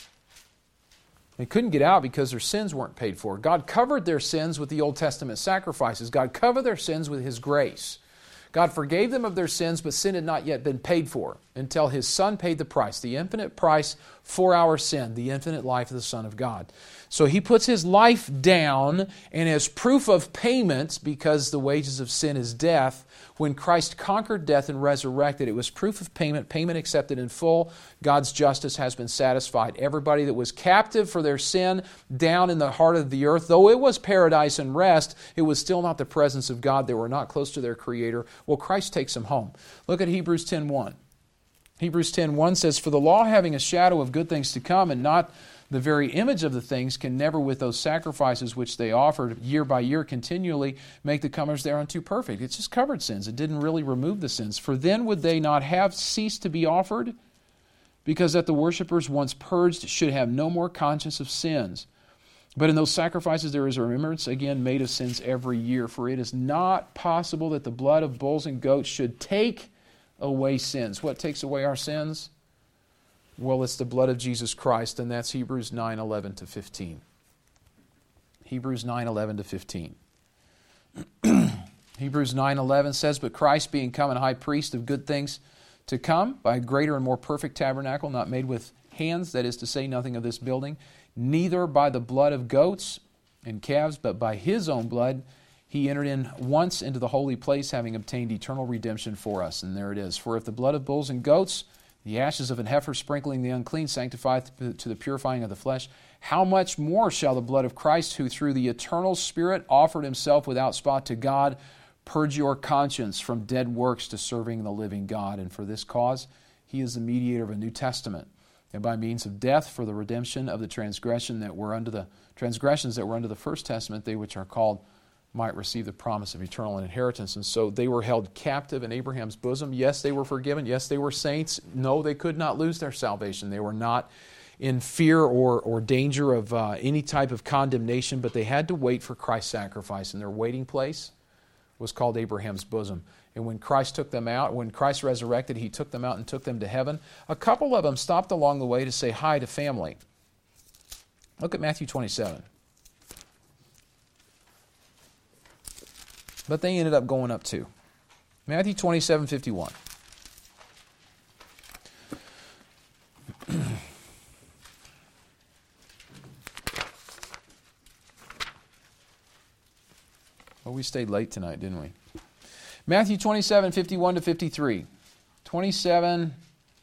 They couldn't get out because their sins weren't paid for. God covered their sins with the Old Testament sacrifices. God covered their sins with His grace. God forgave them of their sins, but sin had not yet been paid for until His Son paid the price, the infinite price for our sin, the infinite life of the Son of God. So He puts His life down, and as proof of payment, because the wages of sin is death, when Christ conquered death and resurrected, it was proof of payment, payment accepted in full. God's justice has been satisfied. Everybody that was captive for their sin down in the heart of the earth, though it was paradise and rest, it was still not the presence of God. They were not close to their Creator. Well, Christ takes them home. Look at Hebrews ten one. Hebrews ten one says, for the law having a shadow of good things to come and not the very image of the things, can never with those sacrifices which they offered year by year continually make the comers thereunto perfect. It just covered sins. It didn't really remove the sins. For then would they not have ceased to be offered? Because that the worshippers once purged should have no more conscience of sins. But in those sacrifices there is a remembrance again made of sins every year. For it is not possible that the blood of bulls and goats should take away sins. What takes away our sins? Well, it's the blood of Jesus Christ, and that's Hebrews nine eleven to fifteen. Hebrews nine eleven to fifteen. Hebrews nine eleven says, but Christ being come an high priest of good things to come, by a greater and more perfect tabernacle, not made with hands, that is to say, nothing of this building, neither by the blood of goats and calves, but by His own blood, He entered in once into the holy place, having obtained eternal redemption for us. And there it is. For if the blood of bulls and goats, the ashes of an heifer sprinkling the unclean, sanctifieth to the purifying of the flesh, how much more shall the blood of Christ, who through the eternal Spirit offered Himself without spot to God, purge your conscience from dead works to serving the living God? And for this cause He is the mediator of a new testament, and by means of death for the redemption of the transgression that were under the transgressions that were under the first testament, they which are called might receive the promise of eternal inheritance. And so they were held captive in Abraham's bosom. Yes, they were forgiven. Yes, they were saints. No, they could not lose their salvation. They were not in fear or, or danger of uh, any type of condemnation, but they had to wait for Christ's sacrifice. And their waiting place was called Abraham's bosom. And when Christ took them out, when Christ resurrected, He took them out and took them to heaven. A couple of them stopped along the way to say hi to family. Look at Matthew twenty-seven. But they ended up going up too. Matthew twenty-seven fifty-one. Well, we stayed late tonight, didn't we? Matthew twenty-seven, fifty-one to fifty-three. twenty-seven,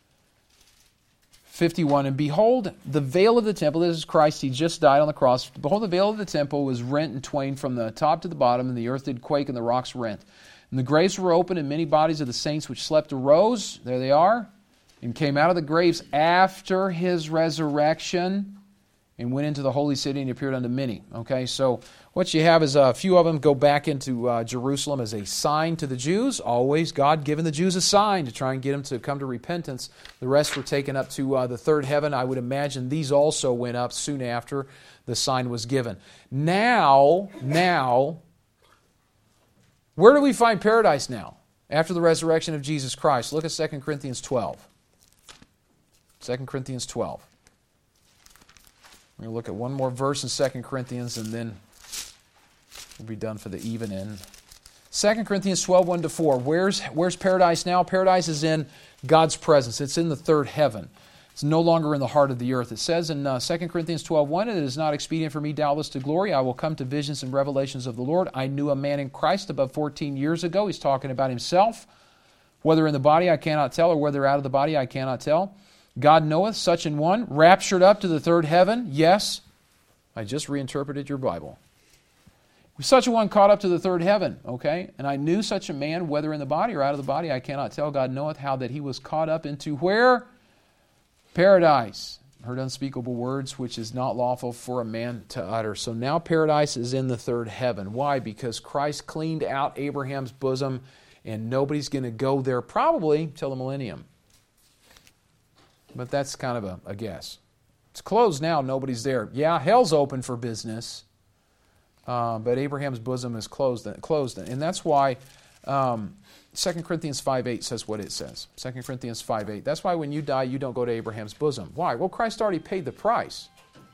fifty-one. And behold, the veil of the temple, this is Christ, he just died on the cross. Behold, the veil of the temple was rent in twain from the top to the bottom, and the earth did quake, and the rocks rent. And the graves were opened, and many bodies of the saints which slept arose, there they are, and came out of the graves after his resurrection, and went into the holy city and appeared unto many. Okay, so what you have is a few of them go back into uh, Jerusalem as a sign to the Jews. Always God giving the Jews a sign to try and get them to come to repentance. The rest were taken up to uh, the third heaven. I would imagine these also went up soon after the sign was given. Now, now, where do we find paradise now? After the resurrection of Jesus Christ. Look at Second Corinthians twelve. Second Corinthians twelve. We're going to look at one more verse in Second Corinthians, and then we'll be done for the evening. Second Corinthians twelve, one to four. Where's, where's paradise now? Paradise is in God's presence. It's in the third heaven. It's no longer in the heart of the earth. It says in uh, Second Corinthians twelve, one, it is not expedient for me doubtless to glory. I will come to visions and revelations of the Lord. I knew a man in Christ above fourteen years ago. He's talking about himself. Whether in the body I cannot tell, or whether out of the body I cannot tell. God knoweth such an one, raptured up to the third heaven. Yes, I just reinterpreted your Bible. Such a one caught up to the third heaven, okay? And I knew such a man, whether in the body or out of the body, I cannot tell. God knoweth how that he was caught up into where? Paradise. Heard unspeakable words, which is not lawful for a man to utter. So now paradise is in the third heaven. Why? Because Christ cleaned out Abraham's bosom, and nobody's going to go there probably till the millennium. But that's kind of a, a guess. It's closed now. Nobody's there. Yeah, hell's open for business. Uh, but Abraham's bosom is closed. closed, And that's why um, Second Corinthians five eight says what it says. Second Corinthians five eight. That's why when you die, you don't go to Abraham's bosom. Why? Well, Christ already paid the price.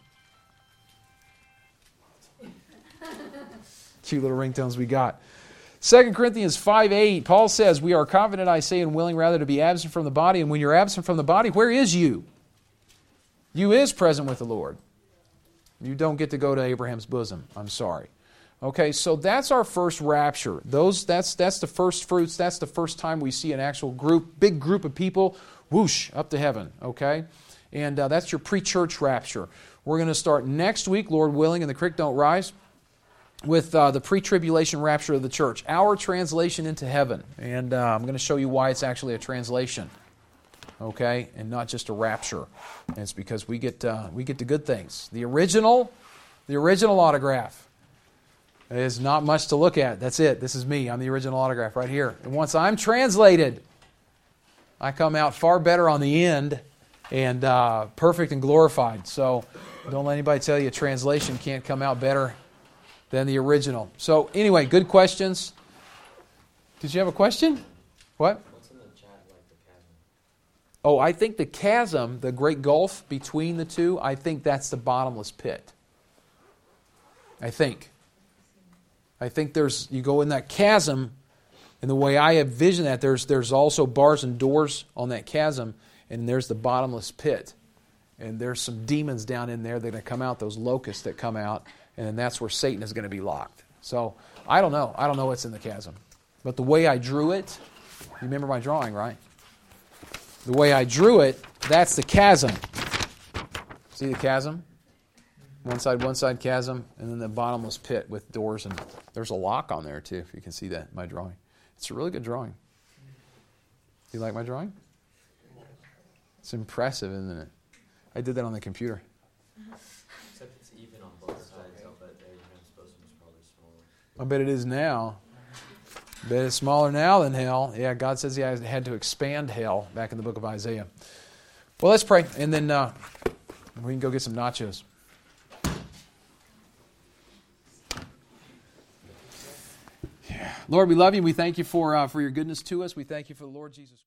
Cute little ringtones we got. Second Corinthians five eight, Paul says, we are confident, I say, and willing rather to be absent from the body. And when you're absent from the body, where is you? You is present with the Lord. You don't get to go to Abraham's bosom. I'm sorry. Okay, so that's our first rapture. Those that's that's the first fruits. That's the first time we see an actual group, big group of people, whoosh, up to heaven. Okay? And uh, that's your pre-church rapture. We're going to start next week, Lord willing, and the creek don't rise, with uh, the pre-tribulation rapture of the church, our translation into heaven. And uh, I'm going to show you why it's actually a translation, okay, and not just a rapture. And it's because we get uh, we get the good things. The original, the original autograph is not much to look at. That's it. This is me. I'm the original autograph right here. And once I'm translated, I come out far better on the end and uh, perfect and glorified. So don't let anybody tell you a translation can't come out better than the original. So anyway, good questions. Did you have a question? What? What's in the chat like the chasm? Oh, I think the chasm, the great gulf between the two, I think that's the bottomless pit. I think. I think there's, you go in that chasm, and the way I have visioned that, there's there's also bars and doors on that chasm, and there's the bottomless pit. And there's some demons down in there that are going to come out, those locusts that come out, and then that's where Satan is going to be locked. So, I don't know. I don't know what's in the chasm. But the way I drew it, you remember my drawing, right? The way I drew it, that's the chasm. See the chasm? One side, one side chasm, and then the bottomless pit with doors, and there's a lock on there too, if you can see that, my drawing. It's a really good drawing. Do you like my drawing? It's impressive, isn't it? I did that on the computer. Except it's even on both sides. I'll bet Abraham's bosom is probably smaller. I bet it is now. I bet it's smaller now than hell. Yeah, God says He had to expand hell back in the book of Isaiah. Well, let's pray, and then uh, we can go get some nachos. Lord, we love you. We thank you for uh, for your goodness to us. We thank you for the Lord Jesus.